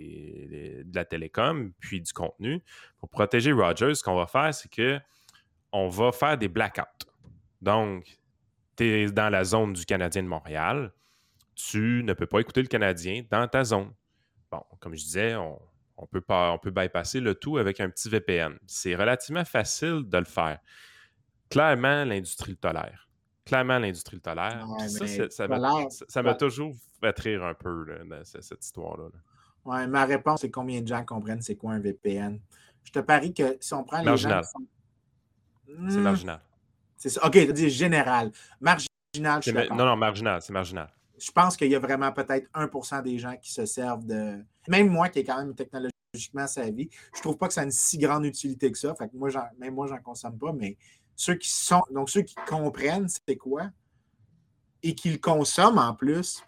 de la télécom puis du contenu, pour protéger Rogers, ce qu'on va faire, c'est qu'on va faire des blackouts. Donc, tu es dans la zone du Canadien de Montréal, tu ne peux pas écouter le Canadien dans ta zone. Bon, comme je disais, on peut bypasser le tout avec un petit VPN. C'est relativement facile de le faire. Clairement, l'industrie le tolère. Ouais, Puis ça m'a ouais. toujours fait rire un peu, là, cette histoire-là. Ouais, ma réponse, c'est combien de gens comprennent c'est quoi un VPN? Je te parie que si on prend Marginal. les gens qui sont... C'est marginal. C'est ça. OK, tu dis général. Marginal, je suis d'accord. Non, marginal, c'est marginal. Je pense qu'il y a vraiment peut-être 1% des gens qui se servent de... Même moi, qui est quand même technologiquement savvy, je trouve pas que ça a une si grande utilité que ça. Fait que même moi, j'en consomme pas, mais ceux qui comprennent c'est quoi et qui le consomment en plus,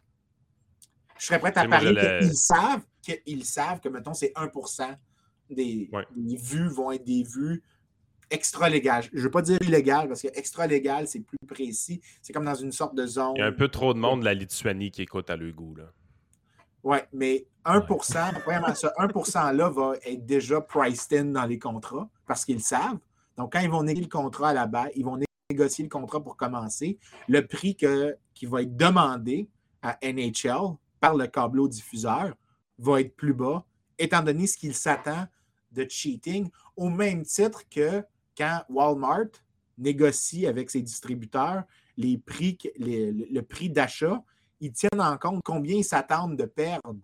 je serais prêt à parier qu'ils savent que, mettons, c'est 1% des vues vont être des vues extra-légales. Je ne veux pas dire illégales, parce que extra-légal, c'est plus précis. C'est comme dans une sorte de zone. Il y a un peu trop de monde de la Lituanie qui écoute à leur goût, là. Oui, mais 1%, vraiment ça, 1%-là va être déjà priced in dans les contrats, parce qu'ils le savent. Donc, quand ils vont négocier le contrat à la base, ils vont négocier le contrat pour commencer. Le prix qui va être demandé à NHL par le câblo-diffuseur va être plus bas, étant donné ce qu'il s'attend de cheating, au même titre que quand Walmart négocie avec ses distributeurs le prix d'achat, ils tiennent en compte combien ils s'attendent de perdre.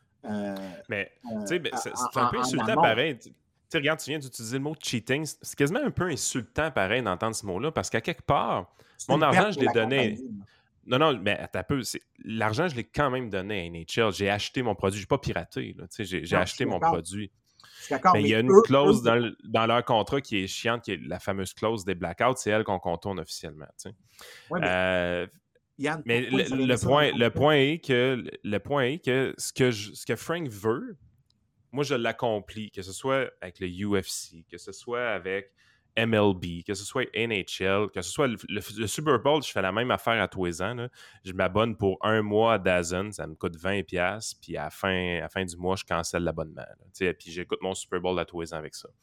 Mais c'est un peu insultant pareil. Regarde, tu viens d'utiliser le mot cheating. C'est quasiment un peu insultant pareil d'entendre ce mot-là, parce qu'à quelque part, mon argent, je l'ai donné. Non, mais attends un peu. L'argent, je l'ai quand même donné à NHL. J'ai acheté mon produit. Je n'ai pas piraté. J'ai acheté mon produit. Mais il y a une clause dans leur contrat qui est chiante, qui est la fameuse clause des blackouts. C'est elle qu'on contourne officiellement. Ouais, Yann, mais le point est que ce que Frank veut, moi, je l'accomplis, que ce soit avec le UFC, que ce soit avec MLB, que ce soit NHL, que ce soit le Super Bowl, je fais la même affaire à tous les ans. Là. Je m'abonne pour un mois à DAZN, ça me coûte 20$, puis à la fin du mois, je cancelle l'abonnement. Puis j'écoute mon Super Bowl à tous les ans avec ça.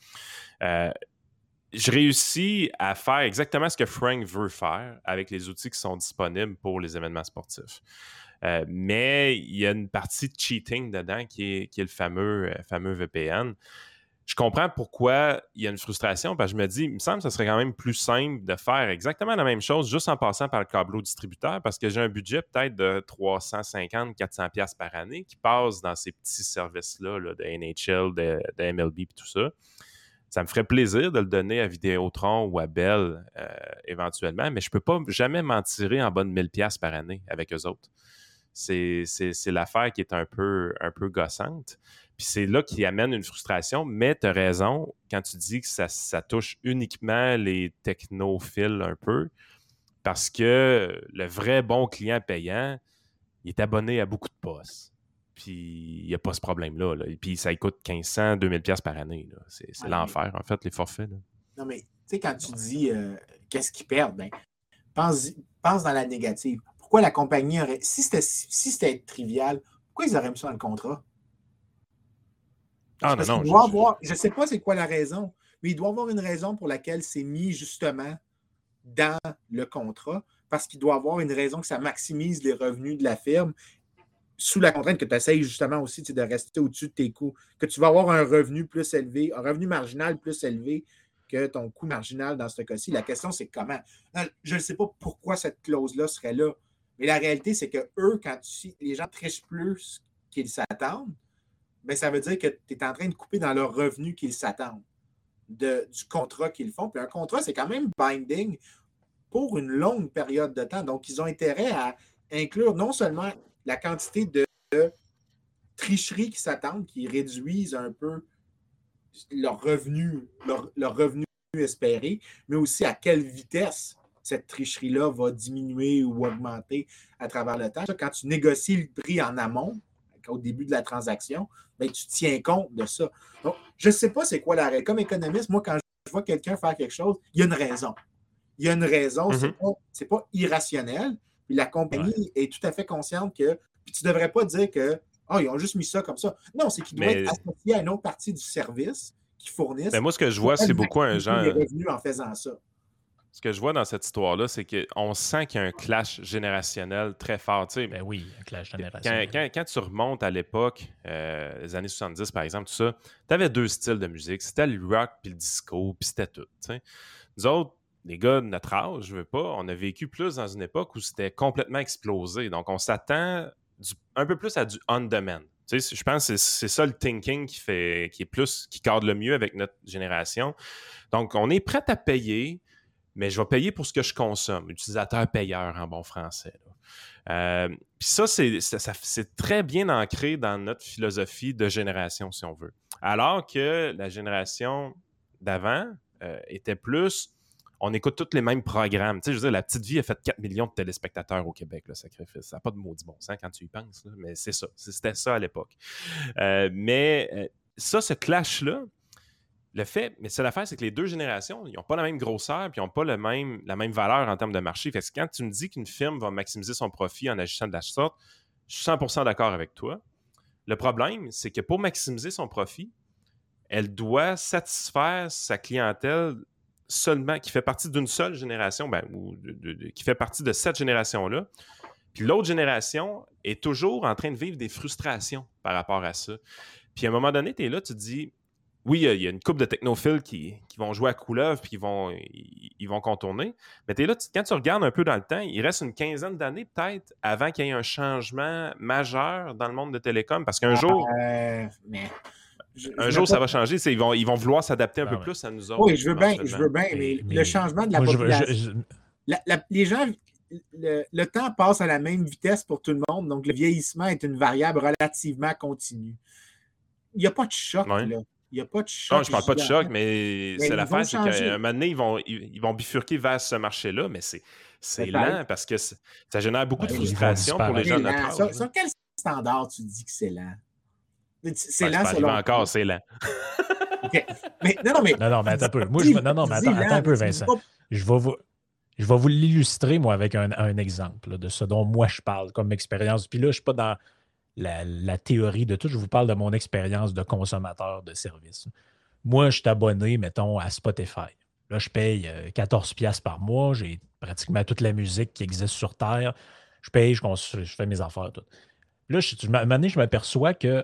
Je réussis à faire exactement ce que Frank veut faire avec les outils qui sont disponibles pour les événements sportifs. Mais il y a une partie de cheating dedans qui est le fameux VPN. Je comprends pourquoi il y a une frustration, parce que je me dis, il me semble que ce serait quand même plus simple de faire exactement la même chose juste en passant par le câbleau distributeur, parce que j'ai un budget peut-être de 350-400$ par année qui passe dans ces petits services-là là, de NHL, de MLB et tout ça. Ça me ferait plaisir de le donner à Vidéotron ou à Bell éventuellement, mais je ne peux pas jamais m'en tirer en bas de 1000$ par année avec eux autres. C'est l'affaire qui est un peu gossante. Puis c'est là qui amène une frustration, mais tu as raison quand tu dis que ça touche uniquement les technophiles un peu, parce que le vrai bon client payant, il est abonné à beaucoup de postes. Puis il n'y a pas ce problème-là. Là. Et puis ça coûte 1500, 2000$ par année. Là. C'est l'enfer, en fait, les forfaits. Là. Non, mais tu sais, quand tu dis qu'est-ce qu'ils perdent, ben, pense dans la négative. Pourquoi la compagnie aurait. Si c'était trivial, pourquoi ils auraient mis ça dans le contrat? Je ne sais pas c'est quoi la raison, mais il doit y avoir une raison pour laquelle c'est mis justement dans le contrat, parce qu'il doit y avoir une raison que ça maximise les revenus de la firme, sous la contrainte que tu essayes justement aussi de rester au-dessus de tes coûts, que tu vas avoir un revenu plus élevé, un revenu marginal plus élevé que ton coût marginal dans ce cas-ci. La question, c'est comment. Je ne sais pas pourquoi cette clause-là serait là, mais la réalité, c'est que eux, quand les gens trichent plus qu'ils s'attendent, bien, ça veut dire que tu es en train de couper dans leurs revenus qu'ils s'attendent du contrat qu'ils font. Puis un contrat, c'est quand même binding pour une longue période de temps. Donc, ils ont intérêt à inclure non seulement la quantité de tricheries qui s'attendent, qui réduisent un peu leur revenu espéré, mais aussi à quelle vitesse cette tricherie-là va diminuer ou augmenter à travers le temps. Quand tu négocies le prix en amont, au début de la transaction, bien, tu tiens compte de ça. Donc, je ne sais pas c'est quoi la règle. Comme économiste, moi, quand je vois quelqu'un faire quelque chose, il y a une raison. Il y a une raison, c'est pas irrationnel. Puis la compagnie est tout à fait consciente que. Puis tu ne devrais pas dire que ils ont juste mis ça comme ça. Non, c'est qu'il doit être associé à une autre partie du service qu'ils fournissent. Mais moi, ce que je vois, c'est beaucoup un genre. Les revenus en faisant ça. Ce que je vois dans cette histoire-là, c'est qu'on sent qu'il y a un clash générationnel très fort. Tu sais, ben oui, un clash générationnel. Quand tu remontes à l'époque, les années 70, par exemple, tout ça, tu avais 2 styles de musique. C'était le rock puis le disco, puis c'était tout. Tu sais. Nous autres, les gars de notre âge, je veux pas, on a vécu plus dans une époque où c'était complètement explosé. Donc, on s'attend un peu plus à du on-demand. Tu sais, je pense que c'est ça le thinking qui cadre le mieux avec notre génération. Donc, on est prêt à payer, mais je vais payer pour ce que je consomme. Utilisateur-payeur en bon français. Puis ça, c'est très bien ancré dans notre philosophie de génération, si on veut. Alors que la génération d'avant était plus... On écoute tous les mêmes programmes. Tu sais, je veux dire, La Petite Vie a fait 4 millions de téléspectateurs au Québec, le sacrifice. Ça n'a pas de maudit bon sens quand tu y penses, là, mais c'est ça. C'était ça à l'époque. Mais ça, ce clash-là, mais c'est l'affaire, c'est que les 2 générations, ils n'ont pas la même grosseur puis ils n'ont pas la même valeur en termes de marché. Fait que quand tu me dis qu'une firme va maximiser son profit en agissant de la sorte, je suis 100% d'accord avec toi. Le problème, c'est que pour maximiser son profit, elle doit satisfaire sa clientèle seulement, qui fait partie d'une seule génération, ou qui fait partie de cette génération-là. Puis l'autre génération est toujours en train de vivre des frustrations par rapport à ça. Puis à un moment donné, tu es là, tu te dis... Oui, il y a une couple de technophiles qui vont jouer à couleuvre puis ils vont contourner. Mais t'es là, quand tu regardes un peu dans le temps, il reste une quinzaine d'années peut-être avant qu'il y ait un changement majeur dans le monde de télécom. Parce qu'un jour, ça va changer. Ils vont vouloir s'adapter un peu plus à nous autres. Oui, je veux bien, mais le changement de la population... les gens... Le temps passe à la même vitesse pour tout le monde, donc le vieillissement est une variable relativement continue. Il n'y a pas de choc, là. Il n'y a pas de choc. Non, je ne parle pas de choc, mais c'est l'affaire, c'est qu'à un moment donné, ils vont bifurquer vers ce marché-là, mais c'est lent parce que ça génère beaucoup de frustration pour les gens de notre âge. Sur quel standard tu dis que c'est lent? C'est lent, selon encore, c'est lent. Okay. Mais attends un peu. Attends un peu, Vincent. Je vais vous l'illustrer, moi, avec un exemple là, de ce dont moi je parle comme expérience. Puis là, je ne suis pas dans la théorie de tout. Je vous parle de mon expérience de consommateur de services. Moi, je suis abonné, mettons, à Spotify. Là, je paye 14$ par mois. J'ai pratiquement toute la musique qui existe sur Terre. Je paye, je fais mes affaires, tout. Là, un moment donné, je m'aperçois que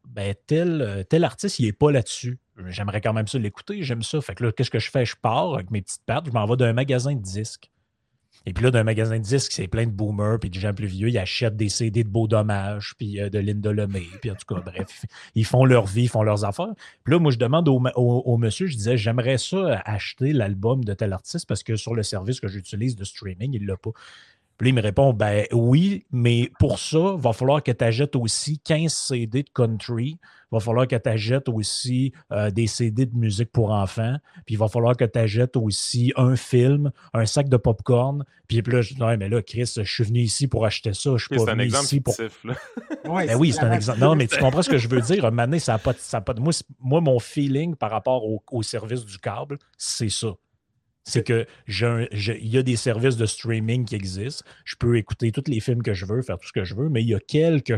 tel artiste, il n'est pas là-dessus. J'aimerais quand même ça l'écouter, j'aime ça. Fait que là, qu'est-ce que je fais? Je pars avec mes petites pattes, je m'en vais d'un magasin de disques. Et puis là, d'un magasin de disques, c'est plein de boomers, puis des gens plus vieux, ils achètent des CD de Beau Dommage, puis de Linda Lemay, puis en tout cas, bref, ils font leur vie, ils font leurs affaires. Puis là, moi, je demande au monsieur, je disais, j'aimerais ça acheter l'album de tel artiste parce que sur le service que j'utilise de streaming, il ne l'a pas. Puis là, il me répond, ben oui, mais pour ça, il va falloir que tu achètes aussi 15 CD de country. Il va falloir que tu achètes aussi des CD de musique pour enfants. Puis il va falloir que tu achètes aussi un film, un sac de popcorn. Puis là, je dis, ouais, mais là, Chris, je suis venu ici pour acheter ça. Je suis pas venu ici pour... Ben oui, c'est un exemple. Non, mais tu comprends ce que je veux dire? Un moment donné, ça n'a pas de... Moi, mon feeling par rapport au service du câble, c'est ça. C'est que il y a des services de streaming qui existent. Je peux écouter tous les films que je veux, faire tout ce que je veux, mais il y a quelques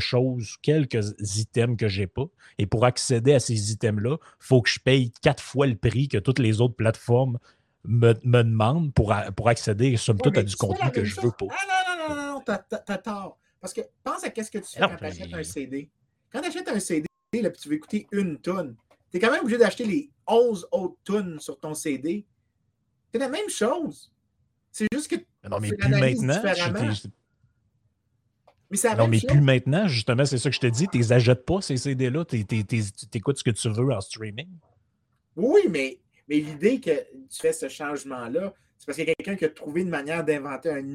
items que je n'ai pas. Et pour accéder à ces items-là, il faut que je paye 4 fois le prix que toutes les autres plateformes me demandent pour accéder, somme toute, à du contenu que je veux pas. Non, t'as tort. Parce que pense à qu'est-ce que tu fais quand tu achètes un CD. Quand tu achètes un CD, là, puis tu veux écouter une toune, tu es quand même obligé d'acheter les 11 autres tounes sur ton CD. C'est la même chose. C'est juste que. Non, mais plus maintenant. Plus maintenant, justement, c'est ça que je te dis. Tu les achètes pas, ces CD-là. Tu écoutes ce que tu veux en streaming. Oui, mais l'idée que tu fais ce changement-là, c'est parce qu'il y a quelqu'un qui a trouvé une manière d'inventer un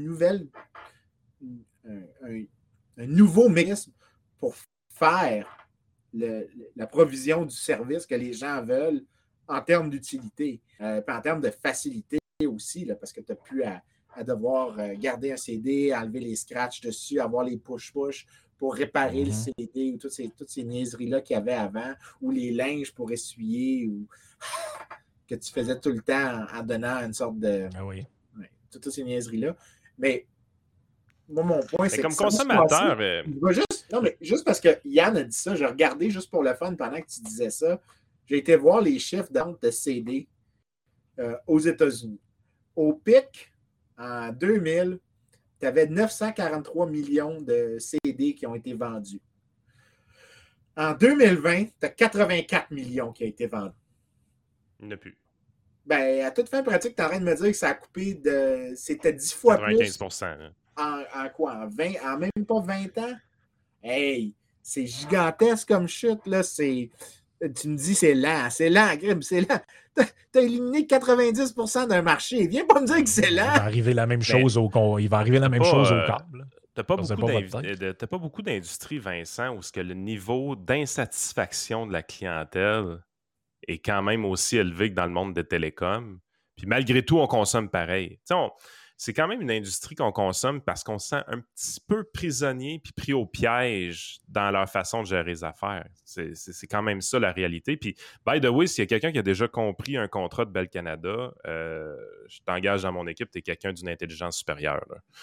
nouveau mécanisme pour faire la provision du service que les gens veulent en termes d'utilité, puis en termes de facilité aussi, là, parce que tu n'as plus à devoir garder un CD, enlever les scratchs dessus, avoir les push-push pour réparer le CD ou toutes ces niaiseries-là qu'il y avait avant, ou les linges pour essuyer, ou que tu faisais tout le temps en donnant une sorte de... Ah oui. Toutes ces niaiseries-là. Mais moi, mon point, c'est comme que ça va se consommateur, passer. Non, mais juste parce que Yann a dit ça, j'ai regardé juste pour le fun pendant que tu disais ça. J'ai été voir les chiffres de vente de CD aux États-Unis. Au pic, en 2000, tu avais 943 millions de CD qui ont été vendus. En 2020, tu as 84 millions qui ont été vendus. il n'y en a plus. Ben, à toute fin pratique, tu es en train de me dire que ça a coupé de. C'était 10 fois 95%. plus. En quoi? En même pas 20 ans? Hey, c'est gigantesque comme chute, là. Tu me dis c'est lent, Grim, c'est lent. T'as éliminé 90% d'un marché. Viens pas me dire que c'est lent. Il va arriver la même chose au câble. T'as pas beaucoup d'industries, Vincent, où ce que le niveau d'insatisfaction de la clientèle est quand même aussi élevé que dans le monde des télécoms. Puis malgré tout, on consomme pareil. C'est quand même une industrie qu'on consomme parce qu'on se sent un petit peu prisonnier puis pris au piège dans leur façon de gérer les affaires. C'est quand même ça la réalité. Puis, by the way, s'il y a quelqu'un qui a déjà compris un contrat de Bell Canada, je t'engage dans mon équipe, tu es quelqu'un d'une intelligence supérieure.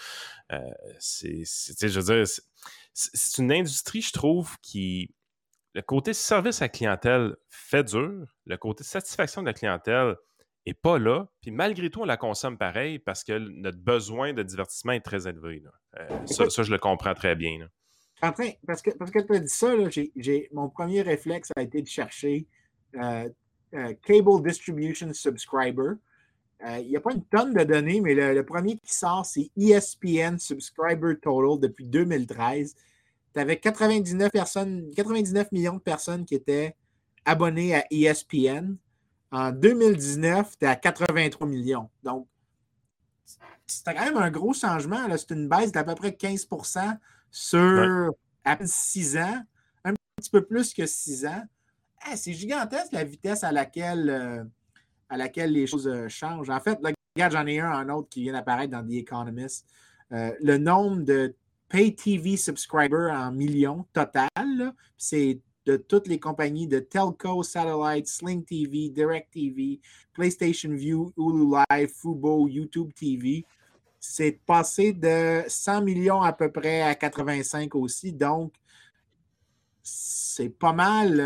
Je veux dire, c'est une industrie, je trouve, qui... Le côté service à clientèle fait dur. Le côté satisfaction de la clientèle n'est pas là. Puis malgré tout, on la consomme pareil parce que notre besoin de divertissement est très élevé. Ça, je le comprends très bien. Là. Parce que tu as dit ça, là, mon premier réflexe a été de chercher Cable Distribution Subscriber. Il n'y a pas une tonne de données, mais le premier qui sort, c'est ESPN Subscriber Total depuis 2013. Tu avais 99 millions de personnes qui étaient abonnées à ESPN. En 2019, tu es à 83 millions. Donc, c'était quand même un gros changement. Là. C'est une baisse d'à peu près 15% sur à peine 6 ans. Un petit peu plus que 6 ans. C'est gigantesque la vitesse à laquelle les choses changent. En fait, là, regarde, j'en ai un autre qui vient d'apparaître dans The Economist. Le nombre de Pay TV subscribers en millions total, là, c'est de toutes les compagnies de Telco, Satellite, Sling TV, Direct TV, PlayStation View, Hulu Live, Fubo, YouTube TV. C'est passé de 100 millions à peu près à 85 aussi. Donc, c'est pas mal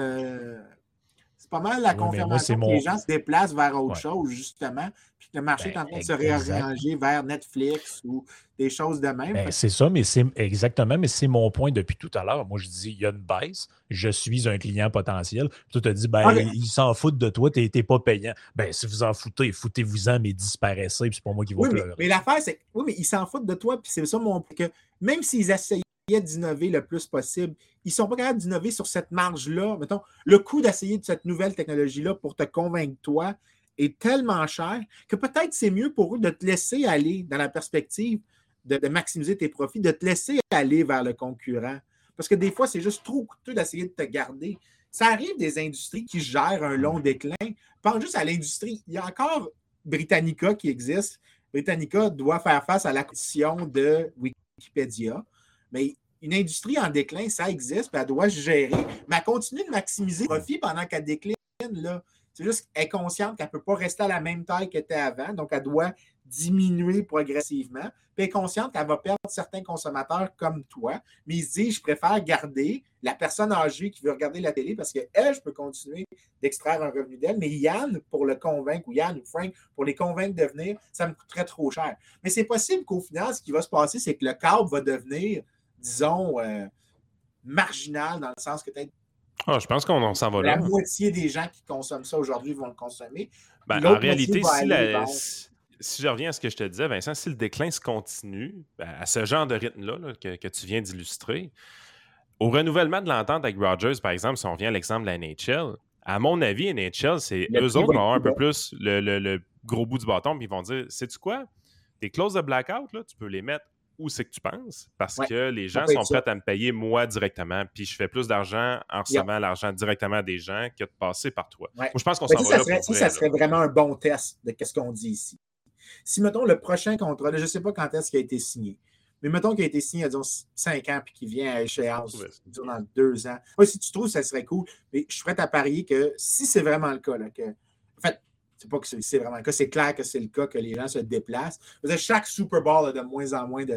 la confirmation que les gens se déplacent vers autre chose, justement, puis que le marché est en train de se réorienter vers Netflix ou des choses de même. C'est ça, mais c'est exactement, mais c'est mon point depuis tout à l'heure. Moi, je dis, il y a une baisse, je suis un client potentiel. Puis tu as dit, ils s'en foutent de toi, tu n'es pas payant. Si vous en foutez, foutez-vous-en, mais disparaissez, puis c'est pas moi qui vais pleurer. Mais l'affaire, c'est mais ils s'en foutent de toi, puis c'est ça mon point, que même s'ils essayaient d'innover le plus possible, ils ne sont pas capables d'innover sur cette marge-là. Mettons, le coût d'essayer de cette nouvelle technologie-là pour te convaincre, toi, est tellement cher que peut-être c'est mieux pour eux de te laisser aller dans la perspective de maximiser tes profits, de te laisser aller vers le concurrent. Parce que des fois, c'est juste trop coûteux d'essayer de te garder. Ça arrive des industries qui gèrent un long déclin. Pense juste à l'industrie. Il y a encore Britannica qui existe. Britannica doit faire face à l'acquisition de Wikipédia. Mais une industrie en déclin, ça existe, puis elle doit se gérer, mais elle continue de maximiser le profit pendant qu'elle décline. Là. C'est juste qu'elle est consciente qu'elle ne peut pas rester à la même taille qu'elle était avant, donc elle doit diminuer progressivement. Puis elle est consciente qu'elle va perdre certains consommateurs comme toi, mais il se dit, je préfère garder la personne âgée qui veut regarder la télé parce qu'elle, je peux continuer d'extraire un revenu d'elle, mais Yann, pour le convaincre, ou Yann ou Frank, pour les convaincre de venir, ça me coûterait trop cher. Mais c'est possible qu'au final, ce qui va se passer, c'est que le câble va devenir disons, marginal dans le sens que peut-être je pense qu'on s'en va là. La moitié des gens qui consomment ça aujourd'hui vont le consommer. En réalité, si je reviens à ce que je te disais, Vincent, si le déclin se continue à ce genre de rythme-là que tu viens d'illustrer, au renouvellement de l'entente avec Rogers, par exemple, si on revient à l'exemple de la NHL, à mon avis, NHL, c'est eux autres qui vont avoir un peu plus le gros bout du bâton, puis ils vont dire, sais-tu quoi? Tes clauses de blackout, là, tu peux les mettre où c'est que tu penses, parce que les gens sont prêts à me payer moi directement, puis je fais plus d'argent en recevant l'argent directement à des gens que de passer par toi. Moi, je pense qu'on s'en va là. Ça serait vraiment un bon test de ce qu'on dit ici. Si, mettons, le prochain contrat, je ne sais pas quand est-ce qu'il a été signé, mais mettons qu'il a été signé, disons, 5 ans, puis qu'il vient à échéance dans 2 ans. Moi, si tu trouves, ça serait cool, mais je suis prêt à parier que si c'est vraiment le cas, là, en fait, c'est pas que c'est vraiment le cas, c'est clair que c'est le cas que les gens se déplacent. Chaque Super Bowl a de moins en moins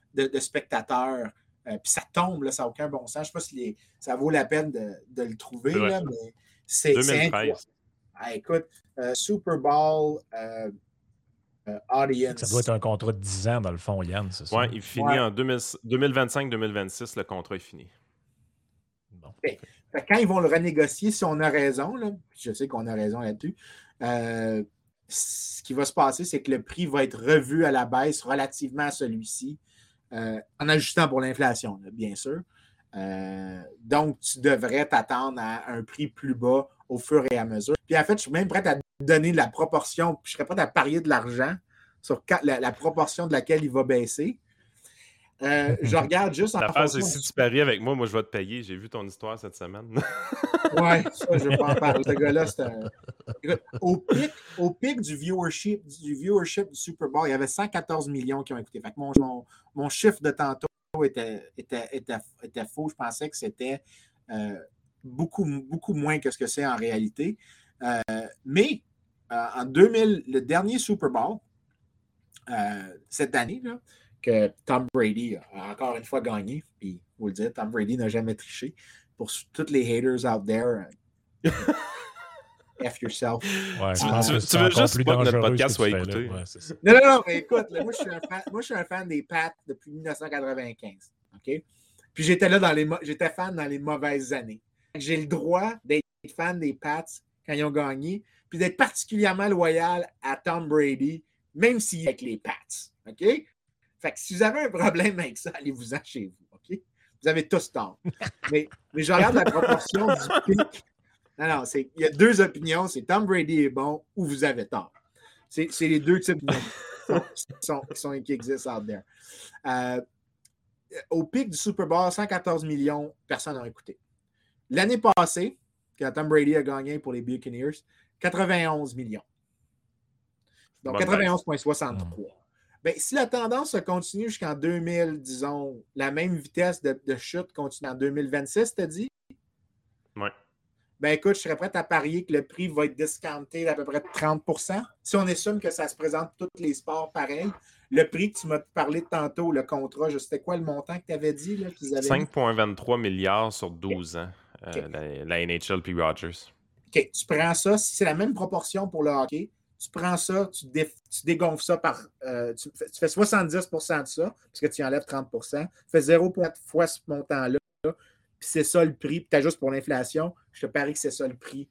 de spectateurs. Puis ça tombe, là, ça n'a aucun bon sens. Je ne sais pas si ça vaut la peine de le trouver, là, mais c'est incroyable. Écoute, Super Bowl audience. Ça doit être un contrat de 10 ans, dans le fond, Yann, c'est ça? Oui, il finit en 2025-2026, le contrat est fini. Bon. Fait quand ils vont le renégocier, si on a raison, là, je sais qu'on a raison là-dessus, ce qui va se passer, c'est que le prix va être revu à la baisse relativement à celui-ci, en ajustant pour l'inflation, là, bien sûr. Donc, tu devrais t'attendre à un prix plus bas au fur et à mesure. Puis en fait, je suis même prêt à donner la proportion, puis je serais prêt à parier de l'argent sur la proportion de laquelle il va baisser. Je regarde juste en fonction... Si tu paries avec moi, je vais te payer. J'ai vu ton histoire cette semaine. Ouais, ça, je ne vais pas en parler. Ce gars-là, c'est un... Écoute, au pic du viewership du Super Bowl, il y avait 114 millions qui ont écouté. Fait que mon chiffre de tantôt était faux. Je pensais que c'était beaucoup, beaucoup moins que ce que c'est en réalité. Mais en 2000, le dernier Super Bowl, cette année, là, que Tom Brady a encore une fois gagné, puis il faut le dire, Tom Brady n'a jamais triché. Pour tous les haters out there, F yourself. Ouais, tu veux juste pas que notre podcast soit écouté. Ouais, non, mais écoute, là, moi, je suis un fan des Pats depuis 1995. OK? Puis j'étais fan dans les mauvaises années. J'ai le droit d'être fan des Pats quand ils ont gagné, puis d'être particulièrement loyal à Tom Brady, même s'il est avec les Pats. OK? Fait que si vous avez un problème avec ça, allez-vous-en chez vous. OK? Vous avez tous tort. mais je regarde la proportion du pic. Non, il y a deux opinions. C'est Tom Brady est bon ou vous avez tort. C'est les deux types qui existent out there. Au pic du Super Bowl, 114 millions, personne n'a écouté. L'année passée, quand Tom Brady a gagné pour les Buccaneers, 91 millions. Donc, 91,63. Bien, si la tendance se continue jusqu'en 2000, disons, la même vitesse de chute continue en 2026, t'as dit? Oui. Ben écoute, je serais prêt à parier que le prix va être discounté d'à peu près 30%. Si on assume que ça se présente tous les sports pareils, le prix que tu m'as parlé tantôt, le contrat, c'était quoi le montant que tu avais dit? 5,23 milliards sur 12 ans, la NHL puis Rogers. OK, tu prends ça, si c'est la même proportion pour le hockey, tu prends ça, tu dégonfles ça par... tu fais 70% de ça, parce que tu enlèves 30%. Tu fais 0,4 fois ce montant-là, puis c'est ça le prix, puis tu ajustes pour l'inflation. Je te parie que c'est ça le prix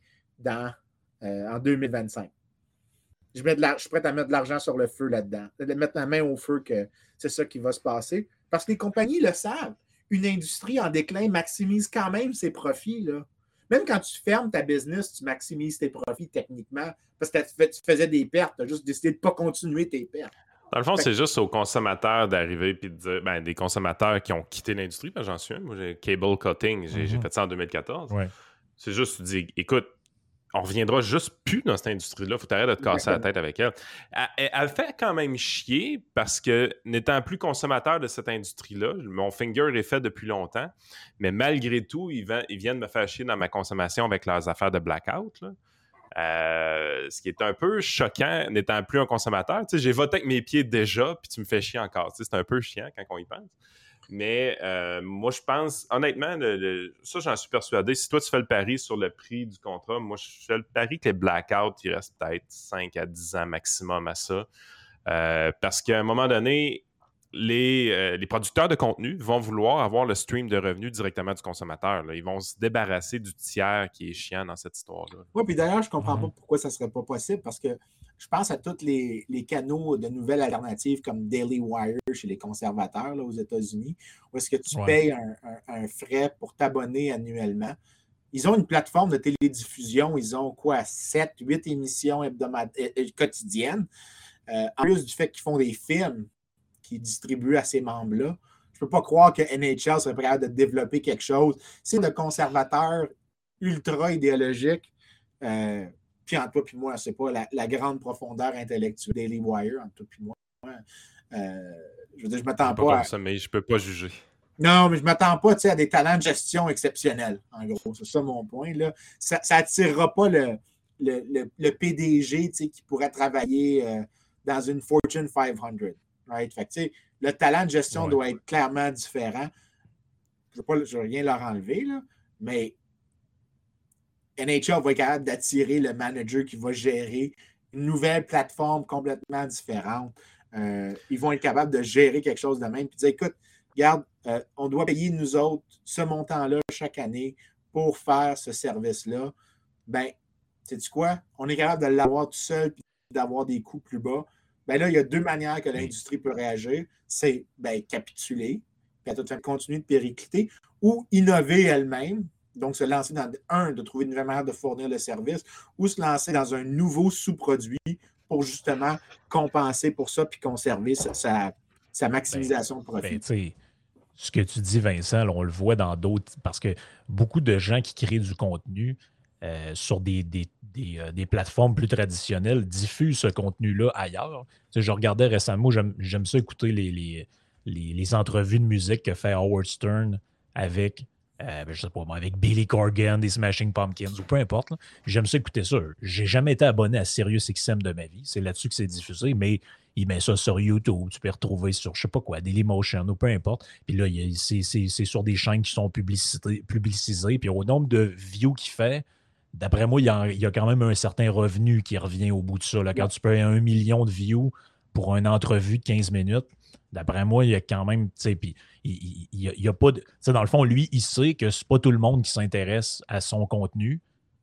en 2025. Je suis prêt à mettre de l'argent sur le feu là-dedans. De mettre la main au feu que c'est ça qui va se passer. Parce que les compagnies le savent. Une industrie en déclin maximise quand même ses profits, là. Même quand tu fermes ta business, tu maximises tes profits techniquement parce que tu faisais des pertes. Tu as juste décidé de ne pas continuer tes pertes. Dans le fond, c'est juste aux consommateurs d'arriver et de dire, des consommateurs qui ont quitté l'industrie, j'en suis un. Moi, j'ai cable cutting, j'ai fait ça en 2014. Ouais. C'est juste, tu dis, écoute, on reviendra juste plus dans cette industrie-là. Il faut t'arrêter de te casser la tête avec elle. Elle fait quand même chier parce que, n'étant plus consommateur de cette industrie-là, mon finger est fait depuis longtemps, mais malgré tout, ils viennent me faire chier dans ma consommation avec leurs affaires de blackout, là. Ce qui est un peu choquant, n'étant plus un consommateur. Tu sais, j'ai voté avec mes pieds déjà, puis tu me fais chier encore. Tu sais, c'est un peu chiant quand on y pense. Mais moi, je pense, honnêtement, ça, j'en suis persuadé. Si toi, tu fais le pari sur le prix du contrat, moi, je fais le pari que les blackouts, il reste peut-être 5 à 10 ans maximum à ça. Parce qu'à un moment donné, les producteurs de contenu vont vouloir avoir le stream de revenus directement du consommateur, là. Ils vont se débarrasser du tiers qui est chiant dans cette histoire-là. Oui, puis d'ailleurs, je ne comprends pas pourquoi ça ne serait pas possible parce que je pense à tous les canaux de nouvelles alternatives comme Daily Wire chez les conservateurs là, aux États-Unis, où est-ce que tu payes un frais pour t'abonner annuellement. Ils ont une plateforme de télédiffusion, ils ont 7, 8 émissions quotidiennes. En plus du fait qu'ils font des films qui distribuent à ces membres-là, je ne peux pas croire que NHL serait prêt de développer quelque chose. C'est de conservateurs ultra idéologiques. Puis entre toi et moi, c'est pas la grande profondeur intellectuelle Daily Wire, entre toi et moi. Je veux dire, je m'attends pas à ça, mais je peux pas juger. Non, mais je ne m'attends pas à des talents de gestion exceptionnels, en gros. C'est ça mon point, là. Ça n'attirera pas le PDG qui pourrait travailler dans une Fortune 500. Right? Fait que, Le talent de gestion doit être clairement différent. Je ne veux rien leur enlever, là, mais NHL va être capable d'attirer le manager qui va gérer une nouvelle plateforme complètement différente. Ils vont être capables de gérer quelque chose de même et dire, écoute, regarde, on doit payer nous autres ce montant-là chaque année pour faire ce service-là. Ben, sais-tu quoi? On est capable de l'avoir tout seul et d'avoir des coûts plus bas. Ben là, il y a deux manières que l'industrie peut réagir. C'est capituler, puis à toute fin continuer de péricliter, ou innover elle-même. Donc, se lancer dans de trouver une nouvelle manière de fournir le service, ou se lancer dans un nouveau sous-produit pour justement compenser pour ça puis conserver sa maximisation de profit. Ce que tu dis, Vincent, là, on le voit dans d'autres, parce que beaucoup de gens qui créent du contenu sur des plateformes plus traditionnelles diffusent ce contenu-là ailleurs. Tu sais, je regardais récemment, j'aime ça écouter les entrevues de musique que fait Howard Stern avec, je sais pas moi, avec Billy Corgan, des Smashing Pumpkins, ou peu importe. Là. J'aime ça écouter ça. J'ai jamais été abonné à SiriusXM de ma vie. C'est là-dessus que c'est diffusé, mais il met ça sur YouTube. Tu peux retrouver sur, je sais pas quoi, Dailymotion ou peu importe. Puis là, c'est sur des chaînes qui sont publicisées. Puis au nombre de views qu'il fait, d'après moi, il y a quand même un certain revenu qui revient au bout de ça. Là. Quand tu peux avoir 1 million de views pour une entrevue de 15 minutes, d'après moi, il y a quand même, tu sais, puis il y a pas de... Tu sais, dans le fond, lui, il sait que c'est pas tout le monde qui s'intéresse à son contenu.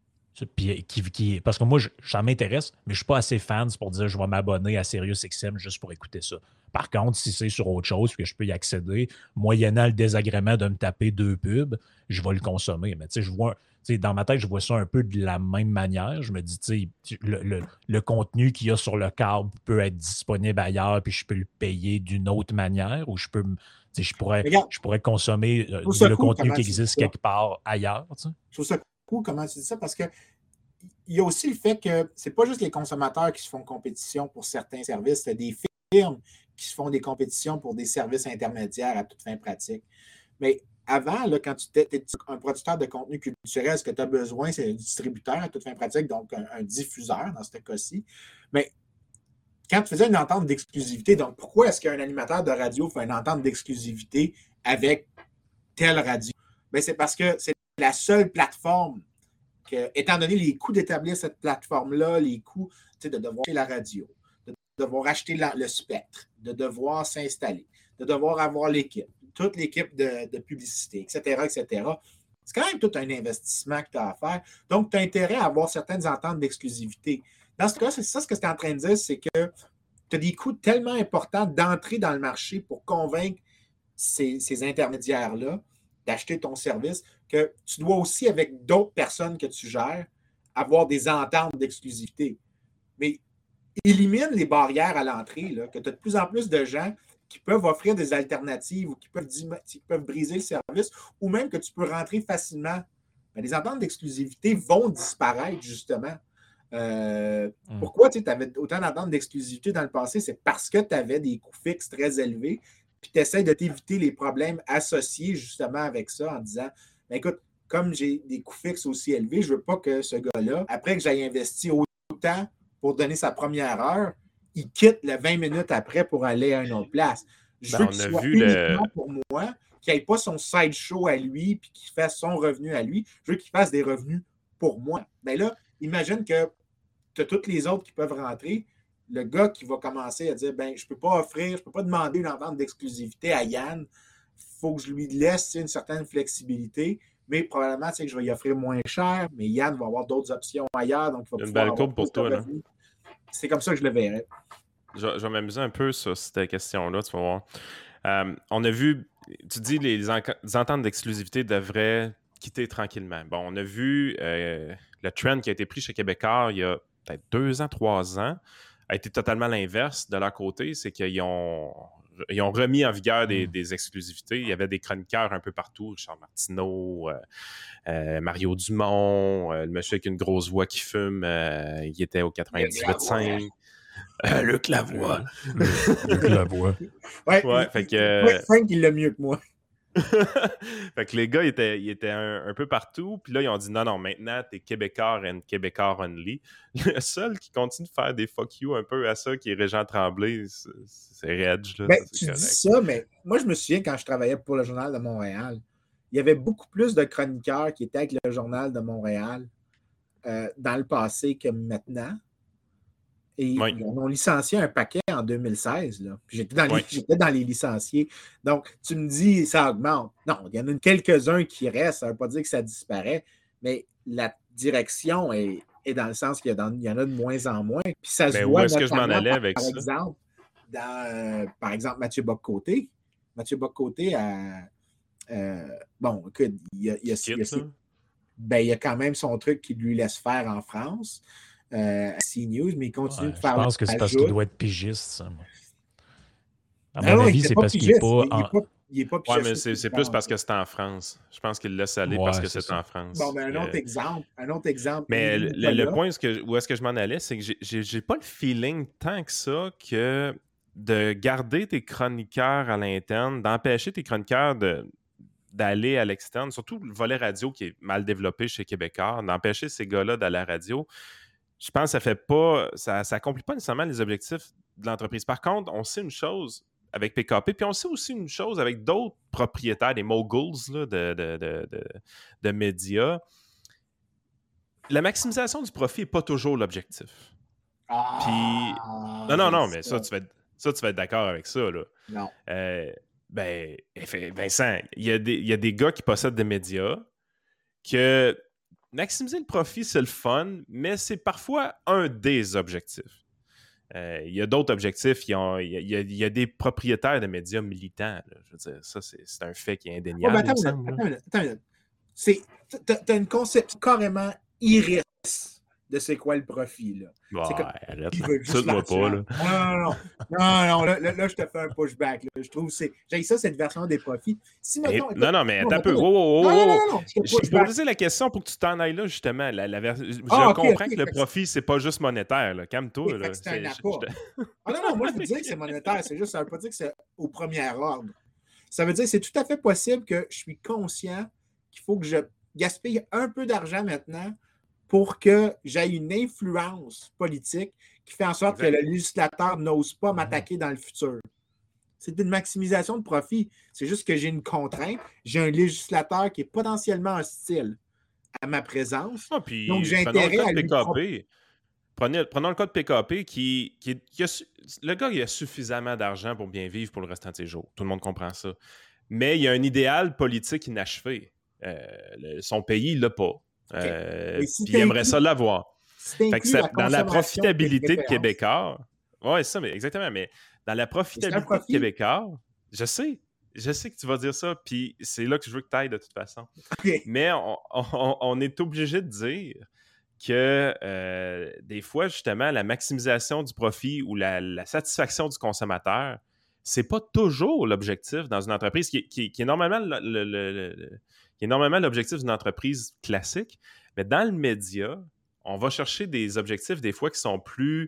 Puis, parce que moi, ça m'intéresse, mais je ne suis pas assez fan pour dire je vais m'abonner à SiriusXM juste pour écouter ça. Par contre, si c'est sur autre chose que je peux y accéder, moyennant le désagrément de me taper 2 pubs, je vais le consommer. Mais tu sais, dans ma tête, je vois ça un peu de la même manière. Je me dis, tu sais, le contenu qu'il y a sur le câble peut être disponible ailleurs, puis je peux le payer d'une autre manière, ou je pourrais consommer le contenu qui existe quelque part ailleurs. Tu sais. Je trouve ça cool comment tu dis ça, parce que il y a aussi le fait que c'est pas juste les consommateurs qui se font compétition pour certains services, c'est des firmes qui se font des compétitions pour des services intermédiaires à toute fin pratique. Mais avant, là, quand tu es un producteur de contenu culturel, ce que tu as besoin, c'est un distributeur à toute fin pratique, donc un diffuseur dans ce cas-ci. Mais quand tu faisais une entente d'exclusivité, donc pourquoi est-ce qu'un animateur de radio fait une entente d'exclusivité avec telle radio? Bien, c'est parce que c'est la seule plateforme que, étant donné les coûts d'établir cette plateforme-là, les coûts de devoir acheter la radio, de devoir acheter le spectre, de devoir s'installer, de devoir avoir l'équipe, toute l'équipe de publicité, etc., etc. C'est quand même tout un investissement que tu as à faire. Donc, tu as intérêt à avoir certaines ententes d'exclusivité. Dans ce cas, c'est ça ce que tu es en train de dire, c'est que tu as des coûts tellement importants d'entrer dans le marché pour convaincre ces intermédiaires-là d'acheter ton service que tu dois aussi, avec d'autres personnes que tu gères, avoir des ententes d'exclusivité. Mais élimine les barrières à l'entrée, là, que tu as de plus en plus de gens qui peuvent offrir des alternatives ou qui peuvent briser le service, ou même que tu peux rentrer facilement. Mais les ententes d'exclusivité vont disparaître, justement. Pourquoi tu avais autant d'ententes d'exclusivité dans le passé? C'est parce que tu avais des coûts fixes très élevés, puis tu essaies de t'éviter les problèmes associés justement avec ça en disant, ben écoute, comme j'ai des coûts fixes aussi élevés, je ne veux pas que ce gars-là, après que j'aille investi autant pour donner sa première heure, il quitte le 20 minutes après pour aller à une autre place. Je veux qu'il soit uniquement pour moi, qu'il n'ait pas son side show à lui, puis qu'il fasse son revenu à lui. Je veux qu'il fasse des revenus pour moi. Bien là, imagine que tu as toutes les autres qui peuvent rentrer. Le gars qui va commencer à dire, ben je ne peux pas offrir, je ne peux pas demander une entente d'exclusivité à Yann. Il faut que je lui laisse une certaine flexibilité, mais probablement que je vais y offrir moins cher, mais Yann va avoir d'autres options ailleurs. Donc il va une belle courbe pour toi, là. C'est comme ça que je le verrais. Je vais m'amuser un peu sur cette question-là, tu vas voir. On a vu, tu dis les ententes d'exclusivité devraient quitter tranquillement. Bon, on a vu le trend qui a été pris chez Québécois il y a peut-être 2 ans, 3 ans, a été totalement l'inverse de leur côté. C'est qu'ils ont remis en vigueur des exclusivités. Il y avait des chroniqueurs un peu partout, Richard Martineau, Mario Dumont, le monsieur avec une grosse voix qui fume, il était au 98.5. Luc Lavoie. Luc Lavoie. Ouais, fait que... Frank, il l'a mieux que moi. Fait que les gars, ils étaient un peu partout. Puis là, ils ont dit non, maintenant, t'es Québécois and Québécois only. Le seul qui continue de faire des fuck you un peu à ça, qui est Régent Tremblay, c'est Reg. Là, Ben, ça, c'est tu correct. dis ça, mais moi, je me souviens quand je travaillais pour le Journal de Montréal, il y avait beaucoup plus de chroniqueurs qui étaient avec le Journal de Montréal dans le passé que maintenant. Et Oui. ils ont licencié un paquet en 2016. Là. Puis j'étais dans les licenciés. Donc, tu me dis, ça augmente. Non, il y en a quelques-uns qui restent. Ça ne veut pas dire que ça disparaît, mais la direction est dans le sens qu'il y en a de moins en moins. Puis ça se Mais voit où est-ce que je m'en notamment, allais avec par ça? exemple, par exemple, Mathieu Bock-Côté. Mathieu Bock-Côté bon, écoute, il y a quand même son truc qui lui laisse faire en France. CNews, mais il continue de faire. Je pense que c'est parce qu'il doit être pigiste, ça. Moi. À Non, mon avis, c'est parce qu'il n'est pas. Il est pas ouais, mais c'est plus parce que c'est en France. Je pense qu'il le laisse aller parce que c'est en France. Bon, mais un autre exemple. Mais le point où est-ce que je m'en allais, c'est que j'ai pas le feeling tant que ça que de garder tes chroniqueurs à l'interne, d'empêcher tes chroniqueurs d'aller à l'externe, surtout le volet radio qui est mal développé chez Québécois, d'empêcher ces gars-là d'aller à la radio. Je pense que ça accomplit pas nécessairement les objectifs de l'entreprise. Par contre, on sait une chose avec PKP, puis on sait aussi une chose avec d'autres propriétaires, des moguls là, de médias. La maximisation du profit n'est pas toujours l'objectif. Non, mais ça, tu vas être d'accord avec ça. Là. Non. Vincent, il y a des gars qui possèdent des médias que maximiser le profit, c'est le fun, mais c'est parfois un des objectifs. Il y a d'autres objectifs. Il y a des propriétaires de médias militants. Là. Je veux dire, ça, c'est un fait qui est indéniable. Attends une minute. T'as une conception carrément irréaliste de c'est quoi le profit. Là. Arrête-moi pas. Là. Non, là, je te fais un pushback. Là. Je trouve que j'ai ça, cette version des profits. Non, mais attends un peu. Non, je peux poser la question pour que tu t'en ailles là, justement. Je comprends que le profit, c'est pas juste monétaire. Là. Calme-toi. Là. C'est un apport. Non, moi, je veux dire que c'est monétaire. C'est juste, ça veut pas dire que c'est au premier ordre. Ça veut dire que c'est tout à fait possible que je suis conscient qu'il faut que je gaspille un peu d'argent maintenant pour que j'aie une influence politique qui fait en sorte que le législateur n'ose pas m'attaquer dans le futur. C'est une maximisation de profit. C'est juste que j'ai une contrainte. J'ai un législateur qui est potentiellement hostile à ma présence. Donc, j'ai intérêt à lui... Prenons le cas de PKP le gars, il a suffisamment d'argent pour bien vivre pour le restant de ses jours. Tout le monde comprend ça. Mais il y a un idéal politique inachevé. Son pays, il l'a pas. Puis il aimerait ça l'avoir. Dans la profitabilité de Québécois, oui, ça, mais exactement, mais dans la profitabilité de Québécois, je sais que tu vas dire ça, puis c'est là que je veux que tu ailles de toute façon. Okay. Mais on est obligé de dire que des fois, justement, la maximisation du profit ou la satisfaction du consommateur, c'est pas toujours l'objectif dans une entreprise qui est normalement qui est normalement l'objectif d'une entreprise classique. Mais dans le média, on va chercher des objectifs des fois qui sont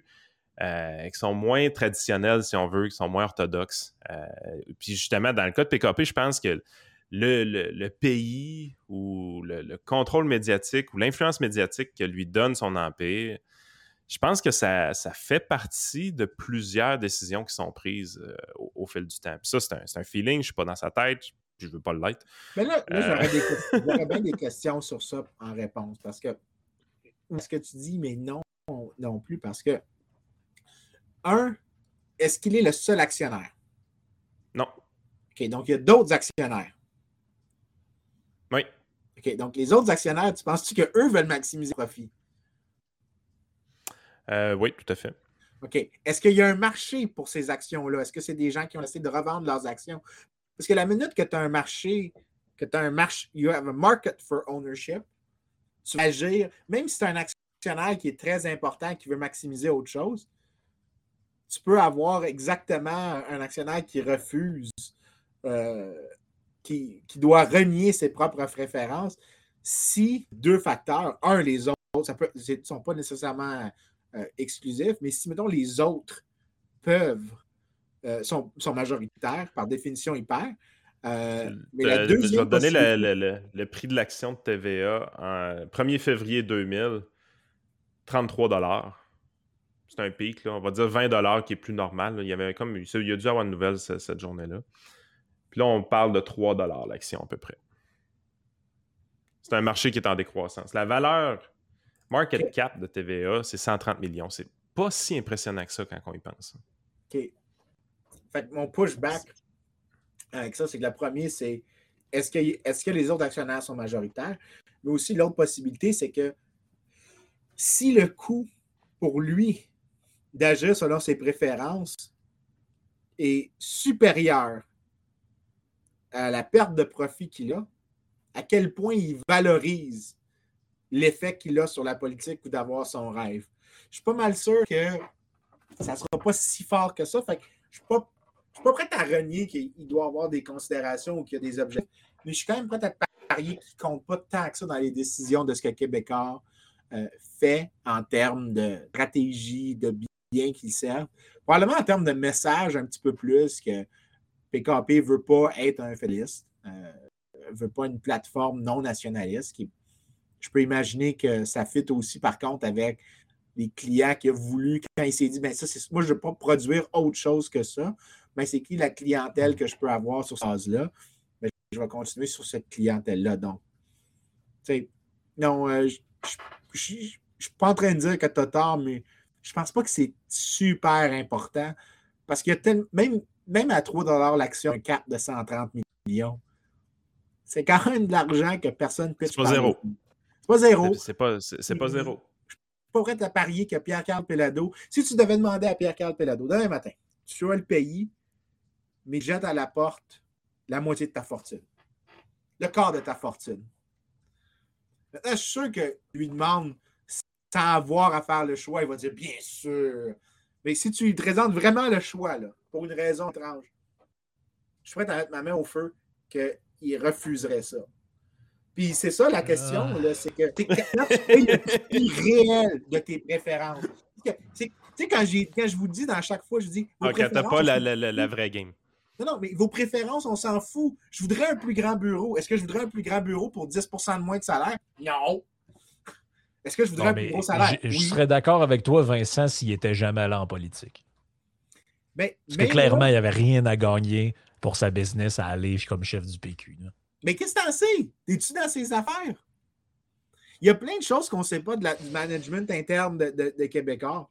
qui sont moins traditionnels, si on veut, qui sont moins orthodoxes. Puis justement, dans le cas de PKP, je pense que le pays ou le contrôle médiatique ou l'influence médiatique que lui donne son empire, je pense que ça fait partie de plusieurs décisions qui sont prises au fil du temps. Puis ça, c'est un feeling, je ne suis pas dans sa tête, je ne veux pas l'être. Mais là j'aurais bien des questions sur ça en réponse, parce que ce que tu dis, mais non plus, parce que est-ce qu'il est le seul actionnaire? Non. OK, donc il y a d'autres actionnaires. Oui. OK, donc les autres actionnaires, tu penses-tu qu'eux veulent maximiser le profit? Oui, tout à fait. OK. Est-ce qu'il y a un marché pour ces actions-là? Est-ce que c'est des gens qui ont essayé de revendre leurs actions? Parce que la minute que tu as un marché, you have a market for ownership, tu vas agir, même si c'est un actionnaire qui est très important, qui veut maximiser autre chose, tu peux avoir exactement un actionnaire qui refuse, qui doit renier ses propres préférences si deux facteurs, les autres, ne sont pas nécessairement exclusifs, mais si, mettons, les autres sont majoritaires, par définition, ils perdent, Mais la Je vais deuxième te donner possibilité... le prix de l'action de TVA en 1er février 2000, 33 $. C'est un pic, là. On va dire 20 $ qui est plus normal. Là. Il y a dû avoir une nouvelle cette journée-là. Puis là, on parle de 3 $ l'action à peu près. C'est un marché qui est en décroissance. La valeur market cap de TVA, c'est 130 millions. C'est pas si impressionnant que ça quand on y pense. OK. Fait que mon pushback avec ça, c'est que le premier, c'est est-ce que les autres actionnaires sont majoritaires? Mais aussi, l'autre possibilité, c'est que si le coût pour lui d'agir selon ses préférences est supérieur à la perte de profit qu'il a, à quel point il valorise l'effet qu'il a sur la politique ou d'avoir son rêve. Je suis pas mal sûr que ça ne sera pas si fort que ça. Fait que je ne suis pas prêt à renier qu'il doit avoir des considérations ou qu'il y a des objectifs, mais je suis quand même prêt à parier qu'il ne compte pas tant que ça dans les décisions de ce que Québécois fait en termes de stratégie, de biens qu'il sert. Probablement en termes de message un petit peu plus que PKP ne veut pas être un fédéraliste, ne veut pas une plateforme non nationaliste. Je peux imaginer que ça fit aussi, par contre, avec les clients qu'il a voulu, quand il s'est dit, ben ça, moi, je ne veux pas produire autre chose que ça, mais c'est qui la clientèle que je peux avoir sur cette base-là? Ben, je vais continuer sur cette clientèle-là. Donc, tu sais, non, je ne suis pas en train de dire que tu as tort, mais je ne pense pas que c'est super important parce qu'il y a même à 3 $ l'action, un cap de 130 millions, c'est quand même de l'argent que personne ne peut. C'est pas zéro. C'est pas zéro. C'est pas zéro. Je suis pas prêt à parier que Pierre-Carl Péladeau, si tu devais demander à Pierre-Carl Péladeau demain matin, tu as le pays, mais jette à la porte la moitié de ta fortune, le quart de ta fortune. Maintenant, je suis sûr que lui demande sans avoir à faire le choix, il va dire bien sûr. Mais si tu lui présentes vraiment le choix, là, pour une raison étrange, je suis prêt à mettre ma main au feu qu'il refuserait ça. Puis c'est ça la question, là, c'est que tu payes le prix réel de tes préférences. Tu sais, quand je vous dis dans chaque fois, je dis... OK, t'as pas la vraie game. Non, mais vos préférences, on s'en fout. Je voudrais un plus grand bureau. Est-ce que je voudrais un plus grand bureau pour 10% de moins de salaire? Non. Est-ce que je voudrais un plus gros salaire? Je serais d'accord avec toi, Vincent, s'il n'était jamais allé en politique. Parce que clairement, il n'y avait rien à gagner pour sa business à aller comme chef du PQ. Là. Mais qu'est-ce que t'en sais? Es-tu dans ses affaires? Il y a plein de choses qu'on ne sait pas du management interne de Québécois.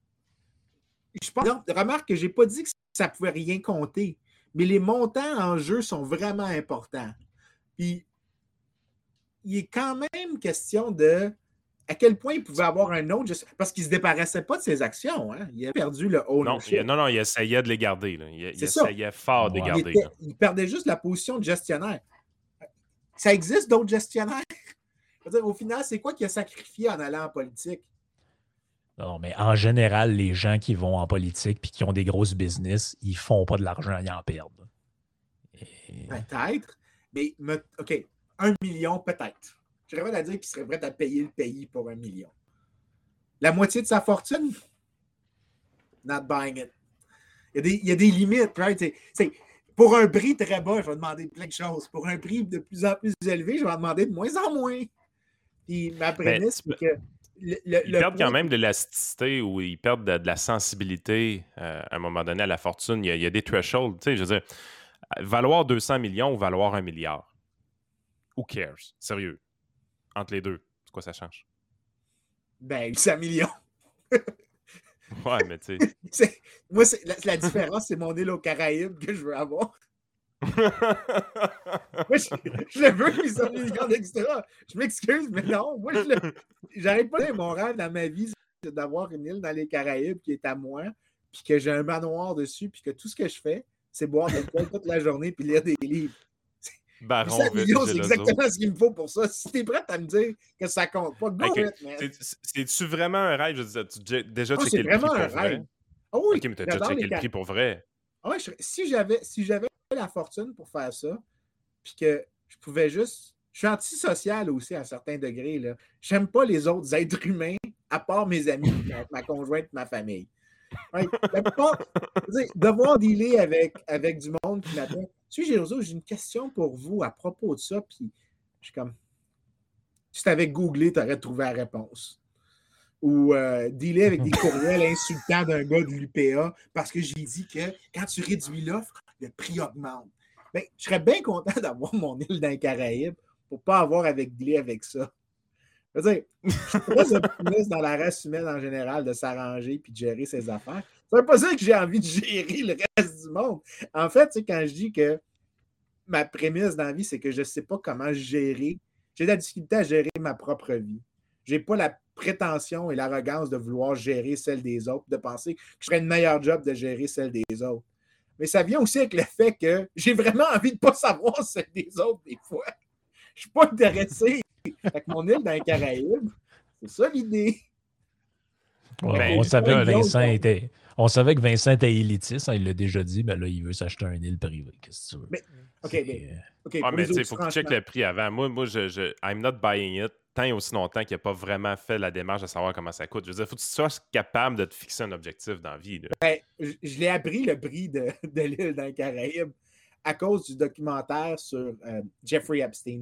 Remarque que je n'ai pas dit que ça ne pouvait rien compter, mais les montants en jeu sont vraiment importants. Puis, il est quand même question de à quel point il pouvait avoir un autre... Parce qu'il ne se débarrassait pas de ses actions. Hein? Il a perdu le ownership. Non, il essayait de les garder. Là. Il essayait fort de les garder. Il perdait juste la position de gestionnaire. Ça existe d'autres gestionnaires? Au final, c'est quoi qu'il a sacrifié en allant en politique? Non, mais en général, les gens qui vont en politique et qui ont des grosses business, ils ne font pas de l'argent, ils en perdent. Peut-être. Mais, OK, 1 million, peut-être. Je serais prêt à dire qu'il serait prêt à payer le pays pour 1 million. La moitié de sa fortune? Not buying it. Il y a des limites, right? Pour un prix très bas, je vais demander plein de choses. Pour un prix de plus en plus élevé, je vais en demander de moins en moins. Puis ma prémisse, c'est que... Ils perdent quand même de l'élasticité ou ils perdent de la sensibilité à un moment donné à la fortune. Il y a des thresholds. Tu sais, je veux dire, valoir 200 millions ou valoir 1 milliard. Who cares? Sérieux. Entre les deux, c'est quoi ça change? Ben, 800 millions. Ouais, mais tu sais. Moi, la différence, c'est mon île aux Caraïbes que je veux avoir. Moi, je le veux, 800 millions d'extra. Je m'excuse, mais non. Moi, j'arrête pas de dire mon rêve dans ma vie, c'est d'avoir une île dans les Caraïbes qui est à moi, puis que j'ai un manoir dessus, puis que tout ce que je fais, c'est boire de l'alcool toute la journée puis lire des livres. Baron 800 millions, c'est exactement ce qu'il me faut pour ça. Si t'es prêt à me dire que ça compte pas, go okay. it, man. C'est-tu vraiment un rêve? Je veux dire, tu déjà checké le prix pour vrai? Ah oui, OK, mais t'as déjà checké le prix pour vrai? Ah oui, si j'avais la fortune pour faire ça, puis que je pouvais juste... Je suis antisocial aussi à certains degrés. Là. J'aime pas les autres êtres humains, à part mes amis, ma conjointe, ma famille. Ouais, devoir dealer avec du monde qui m'appelle. Gérozo, j'ai une question pour vous à propos de ça. Puis je suis comme, si tu avais googlé, tu aurais trouvé la réponse. Ou dealer avec des courriels insultants d'un gars de l'UPA parce que j'ai dit que quand tu réduis l'offre, le prix augmente. Ben, je serais bien content d'avoir mon île dans les Caraïbes pour ne pas avoir à dealer avec ça. Je veux dire, je suis très optimiste dans la race humaine en général de s'arranger et de gérer ses affaires. Ça ne veut pas dire que j'ai envie de gérer le reste du monde. En fait, quand je dis que ma prémisse dans la vie, c'est que je ne sais pas comment gérer. J'ai de la difficulté à gérer ma propre vie. Je n'ai pas la prétention et l'arrogance de vouloir gérer celle des autres, de penser que je ferais une meilleure job de gérer celle des autres. Mais ça vient aussi avec le fait que j'ai vraiment envie de ne pas savoir celle des autres des fois. Je ne suis pas intéressé. Avec mon île dans les Caraïbes, c'est ça l'idée. Ouais, on savait que Vincent était élitiste, hein, il l'a déjà dit, mais là, il veut s'acheter un île privée. Qu'est-ce que tu veux? Mais, mais tu sais, il faut que tu checkes le prix avant. Moi, I'm not buying it tant et aussi longtemps qu'il n'a pas vraiment fait la démarche de savoir comment ça coûte. Je veux dire, il faut que tu sois capable de te fixer un objectif dans la vie. Ben, je l'ai appris le prix de l'île dans les Caraïbes à cause du documentaire sur Jeffrey Epstein.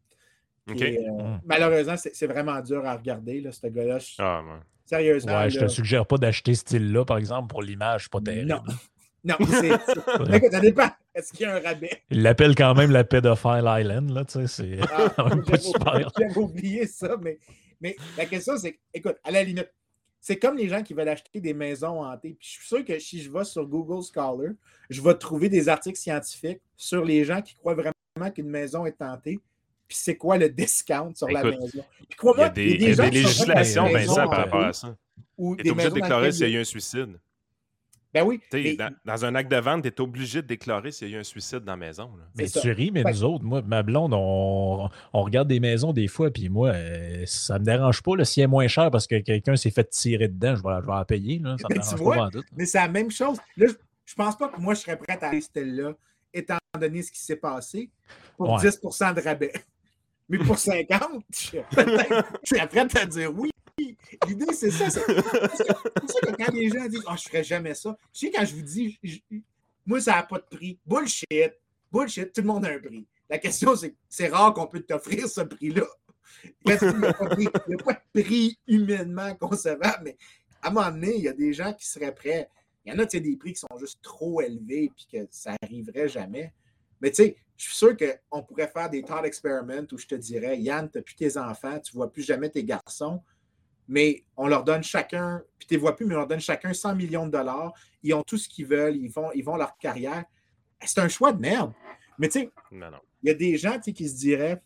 Malheureusement, c'est vraiment dur à regarder, là, ce gars-là. Sérieusement. Ouais, je te suggère pas d'acheter ce style-là, par exemple, pour l'image, pas terrible. Non, Écoute, ça dépend. Est-ce qu'il y a un rabais? Il l'appelle quand même la Pedophile Island, là, tu sais, c'est quand même pas super. J'avais oublié ça, mais la question, c'est, écoute, à la limite, c'est comme les gens qui veulent acheter des maisons hantées. Puis je suis sûr que si je vais sur Google Scholar, je vais trouver des articles scientifiques sur les gens qui croient vraiment qu'une maison est hantée. Puis c'est quoi le discount sur la maison? Puis crois-moi, il y a des législations, Vincent, par rapport à ça. Tu es obligé de déclarer s'il y a eu un suicide. Ben oui. Dans un acte de vente, tu es obligé de déclarer s'il y a eu un suicide dans la maison. Là. Mais tu ris, mais nous autres, moi, ma blonde, on regarde des maisons des fois, puis moi, ça me dérange pas s'il est moins cher parce que quelqu'un s'est fait tirer dedans, je vais en payer. Là, ça me dérange pas en doute. Mais c'est la même chose. Là, je pense pas que moi, je serais prêt à aller là, étant donné ce qui s'est passé, pour 10 de rabais. Mais pour 50, peut-être, je suis prêt à dire oui. L'idée, c'est ça. C'est ça que quand les gens disent « je ne ferais jamais ça », tu sais, quand je vous dis « moi, ça n'a pas de prix », bullshit, tout le monde a un prix. La question, c'est rare qu'on peut t'offrir ce prix-là. Il n'y a pas de prix humainement concevable, mais à un moment donné, il y a des gens qui seraient prêts. Il y en a, des prix qui sont juste trop élevés et que ça n'arriverait jamais. Mais tu sais, je suis sûr qu'on pourrait faire des thought experiments où je te dirais, Yann, tu n'as plus tes enfants, tu ne vois plus jamais tes garçons, mais on leur donne chacun, puis tu ne les vois plus, mais on leur donne chacun 100 millions de dollars. Ils ont tout ce qu'ils veulent, ils vont leur carrière. C'est un choix de merde. Mais tu sais, il y a des gens qui se diraient,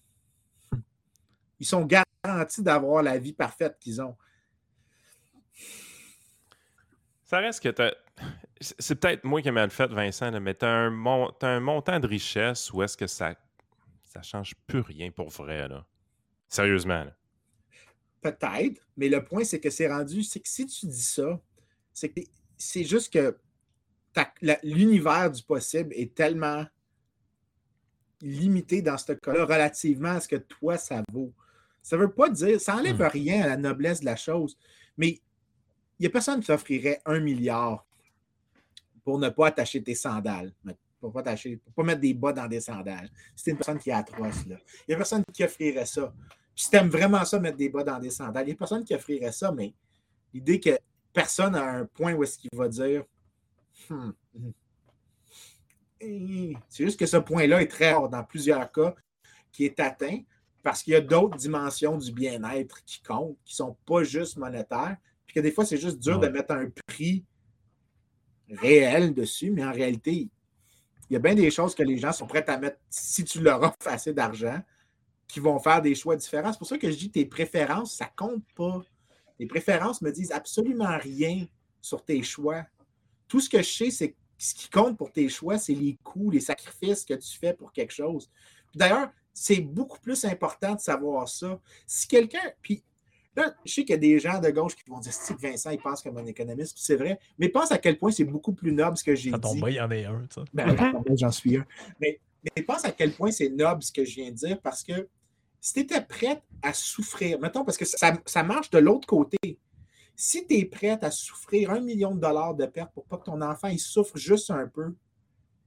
ils sont garantis d'avoir la vie parfaite qu'ils ont. Ça reste que c'est peut-être moi qui ai mal fait, Vincent, là, mais tu as un montant de richesse où est-ce que ça change plus rien pour vrai, là. Sérieusement, là. Peut-être, mais le point, c'est que c'est rendu, c'est que si tu dis ça, c'est juste que l'univers du possible est tellement limité dans ce cas-là relativement à ce que toi, ça vaut. Ça ne veut pas dire, ça n'enlève rien à la noblesse de la chose, mais il n'y a personne qui t'offrirait 1 milliard pour ne pas attacher tes sandales, pour ne pas mettre des bas dans des sandales. C'est une personne qui est atroce, là. Il n'y a personne qui offrirait ça. Puis si tu aimes vraiment ça, mettre des bas dans des sandales, il n'y a personne qui offrirait ça, mais l'idée que personne n'a un point où est-ce qu'il va dire c'est juste que ce point-là est très rare dans plusieurs cas qui est atteint parce qu'il y a d'autres dimensions du bien-être qui comptent, qui ne sont pas juste monétaires, puis que des fois, c'est juste dur de mettre un prix réel dessus, mais en réalité, il y a bien des choses que les gens sont prêts à mettre si tu leur offres assez d'argent, qui vont faire des choix différents. C'est pour ça que je dis tes préférences, ça compte pas. Tes préférences me disent absolument rien sur tes choix. Tout ce que je sais, c'est que ce qui compte pour tes choix, c'est les coûts, les sacrifices que tu fais pour quelque chose. Puis d'ailleurs, c'est beaucoup plus important de savoir ça. Si quelqu'un... Puis là, je sais qu'il y a des gens de gauche qui vont dire « Si Vincent, il pense comme un économiste. » C'est vrai, mais pense à quel point c'est beaucoup plus noble ce que j'ai dit. Ça tombe bien, il y en a un, ça. J'en suis un. Mais pense à quel point c'est noble ce que je viens de dire parce que si tu étais prête à souffrir, mettons, parce que ça marche de l'autre côté. Si tu es prête à souffrir $1 million de pertes pour pas que ton enfant il souffre juste un peu,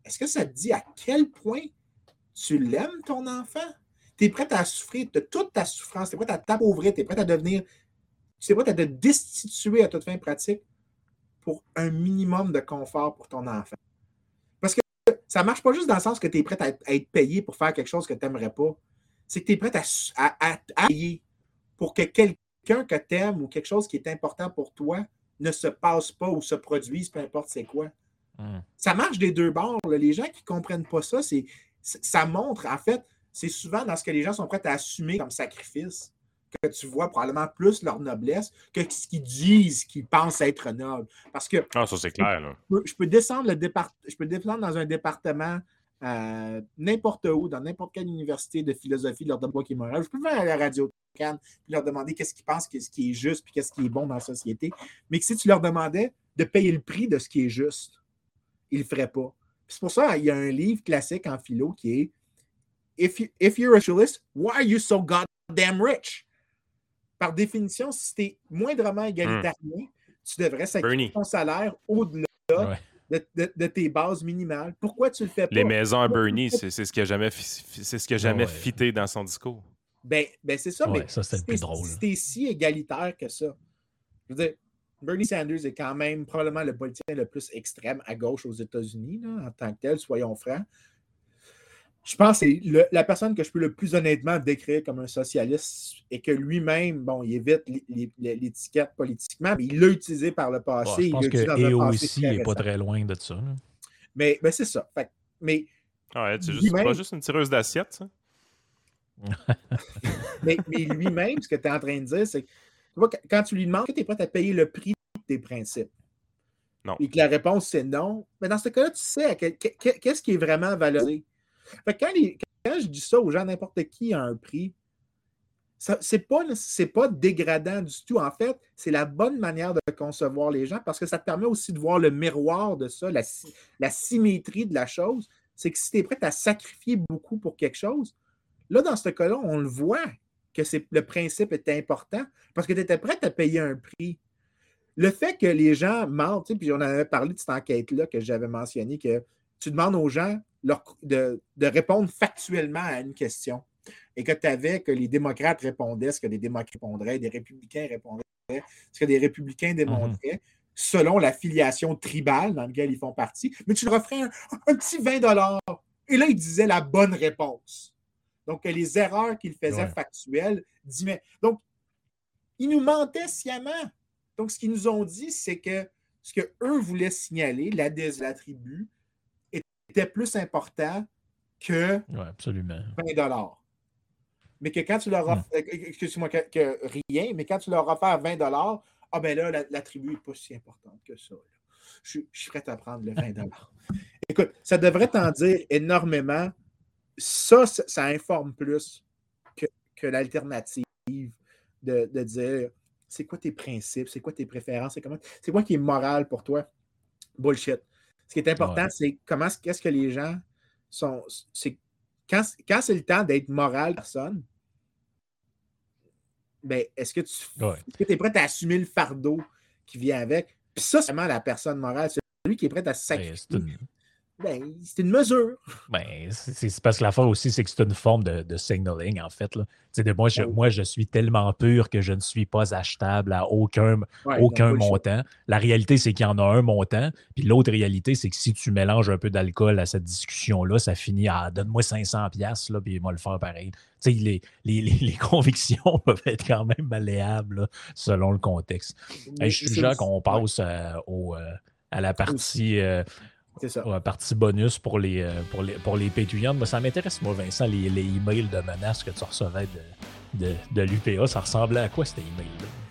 est-ce que ça te dit à quel point tu l'aimes, ton enfant? Tu es prêt à souffrir de toute ta souffrance, tu es prêt à t'appauvrir, tu es prêt à devenir, tu es prêt à te destituer à toute fin pratique pour un minimum de confort pour ton enfant. Parce que ça ne marche pas juste dans le sens que tu es prêt à être payé pour faire quelque chose que tu n'aimerais pas. C'est que tu es prêt à payer pour que quelqu'un que tu aimes ou quelque chose qui est important pour toi ne se passe pas ou se produise, peu importe c'est quoi. Ça marche des deux bords. Là. Les gens qui ne comprennent pas ça, ça montre, en fait, c'est souvent dans ce que les gens sont prêts à assumer comme sacrifice que tu vois probablement plus leur noblesse que ce qu'ils disent qu'ils pensent être noble. Parce que ça c'est clair. Là. Je peux descendre dans un département n'importe où, dans n'importe quelle université de philosophie de leur demander qui est moral. Je peux faire à la radio Cannes puis leur demander qu'est-ce qu'ils pensent, qu'est-ce qui est juste, puis qu'est-ce qui est bon dans la société. Mais que si tu leur demandais de payer le prix de ce qui est juste, ils ne le feraient pas. Puis c'est pour ça qu'il y a un livre classique en philo qui est If you're a socialist, why are you so goddamn rich? Par définition, si tu es moindrement égalitarien, tu devrais sacrifier ton salaire au-delà de tes bases minimales. Pourquoi tu le fais pas? Les maisons à Bernie, c'est ce qui a jamais fité dans son discours. Ben c'est ça, mais ça, c'est le plus drôle. Si t'es si égalitaire que ça, je veux dire, Bernie Sanders est quand même probablement le politicien le plus extrême à gauche aux États-Unis, là, en tant que tel, soyons francs. Je pense que c'est la personne que je peux le plus honnêtement décrire comme un socialiste et que lui-même, bon, il évite l'étiquette politiquement, mais il l'a utilisé par le passé. Je pense que EO aussi n'est pas très loin de ça. Là. Mais c'est ça. Fait, mais c'est pas juste une tireuse d'assiette, ça? mais lui-même, ce que tu es en train de dire, c'est que tu vois, quand tu lui demandes que tu es prêt à payer le prix de tes principes, non. Et que la réponse c'est non, mais dans ce cas-là, tu sais qu'est-ce qui est vraiment valorisé. Fait que quand je dis ça aux gens, n'importe qui a un prix, c'est pas dégradant du tout. En fait, c'est la bonne manière de concevoir les gens parce que ça te permet aussi de voir le miroir de ça, la symétrie de la chose. C'est que si tu es prêt à sacrifier beaucoup pour quelque chose, là, dans ce cas-là, on le voit que le principe est important parce que tu étais prêt à payer un prix. Le fait que les gens mentent, puis on avait parlé de cette enquête-là que j'avais mentionné, que tu demandes aux gens de répondre factuellement à une question et que tu avais que les démocrates répondaient ce que les démocrates répondraient, des républicains répondraient ce que des républicains démontraient, selon la filiation tribale dans laquelle ils font partie, mais tu leur offrais un petit 20$. Et là, ils disaient la bonne réponse. Donc, les erreurs qu'ils faisaient factuelles, donc, ils nous mentaient sciemment. Donc, ce qu'ils nous ont dit, c'est que ce qu'eux voulaient signaler, la tribu, était plus important que 20$. Mais que quand tu leur offres, excuse-moi, que rien, mais quand tu leur offres 20$, ah ben là, la tribu n'est pas si importante que ça. Là. Je suis prêt à prendre le 20$. Écoute, ça devrait t'en dire énormément. Ça informe plus que l'alternative de dire c'est quoi tes principes, c'est quoi tes préférences, c'est quoi qui est moral pour toi. Bullshit. Ce qui est important, c'est qu'est-ce que les gens sont. Quand c'est le temps d'être moral, personne, ben, est-ce que tu es prêt à assumer le fardeau qui vient avec? Puis ça, c'est vraiment la personne morale. C'est celui qui est prêt à se sacrifier. C'est une mesure. C'est parce que l'affaire aussi, c'est que c'est une forme de signaling, en fait. Là. Moi, je suis tellement pur que je ne suis pas achetable à aucun montant. La réalité, c'est qu'il y en a un montant. Puis l'autre réalité, c'est que si tu mélanges un peu d'alcool à cette discussion-là, ça finit à donne-moi 500$, là, puis il va le faire pareil. Les convictions peuvent être quand même malléables là, selon le contexte. Je suggère qu'on passe à la partie... C'est ça. La partie bonus pour les Patreons. Mais ça m'intéresse, moi, Vincent, les emails de menaces que tu recevais de l'UPA. Ça ressemblait à quoi, cet email-là?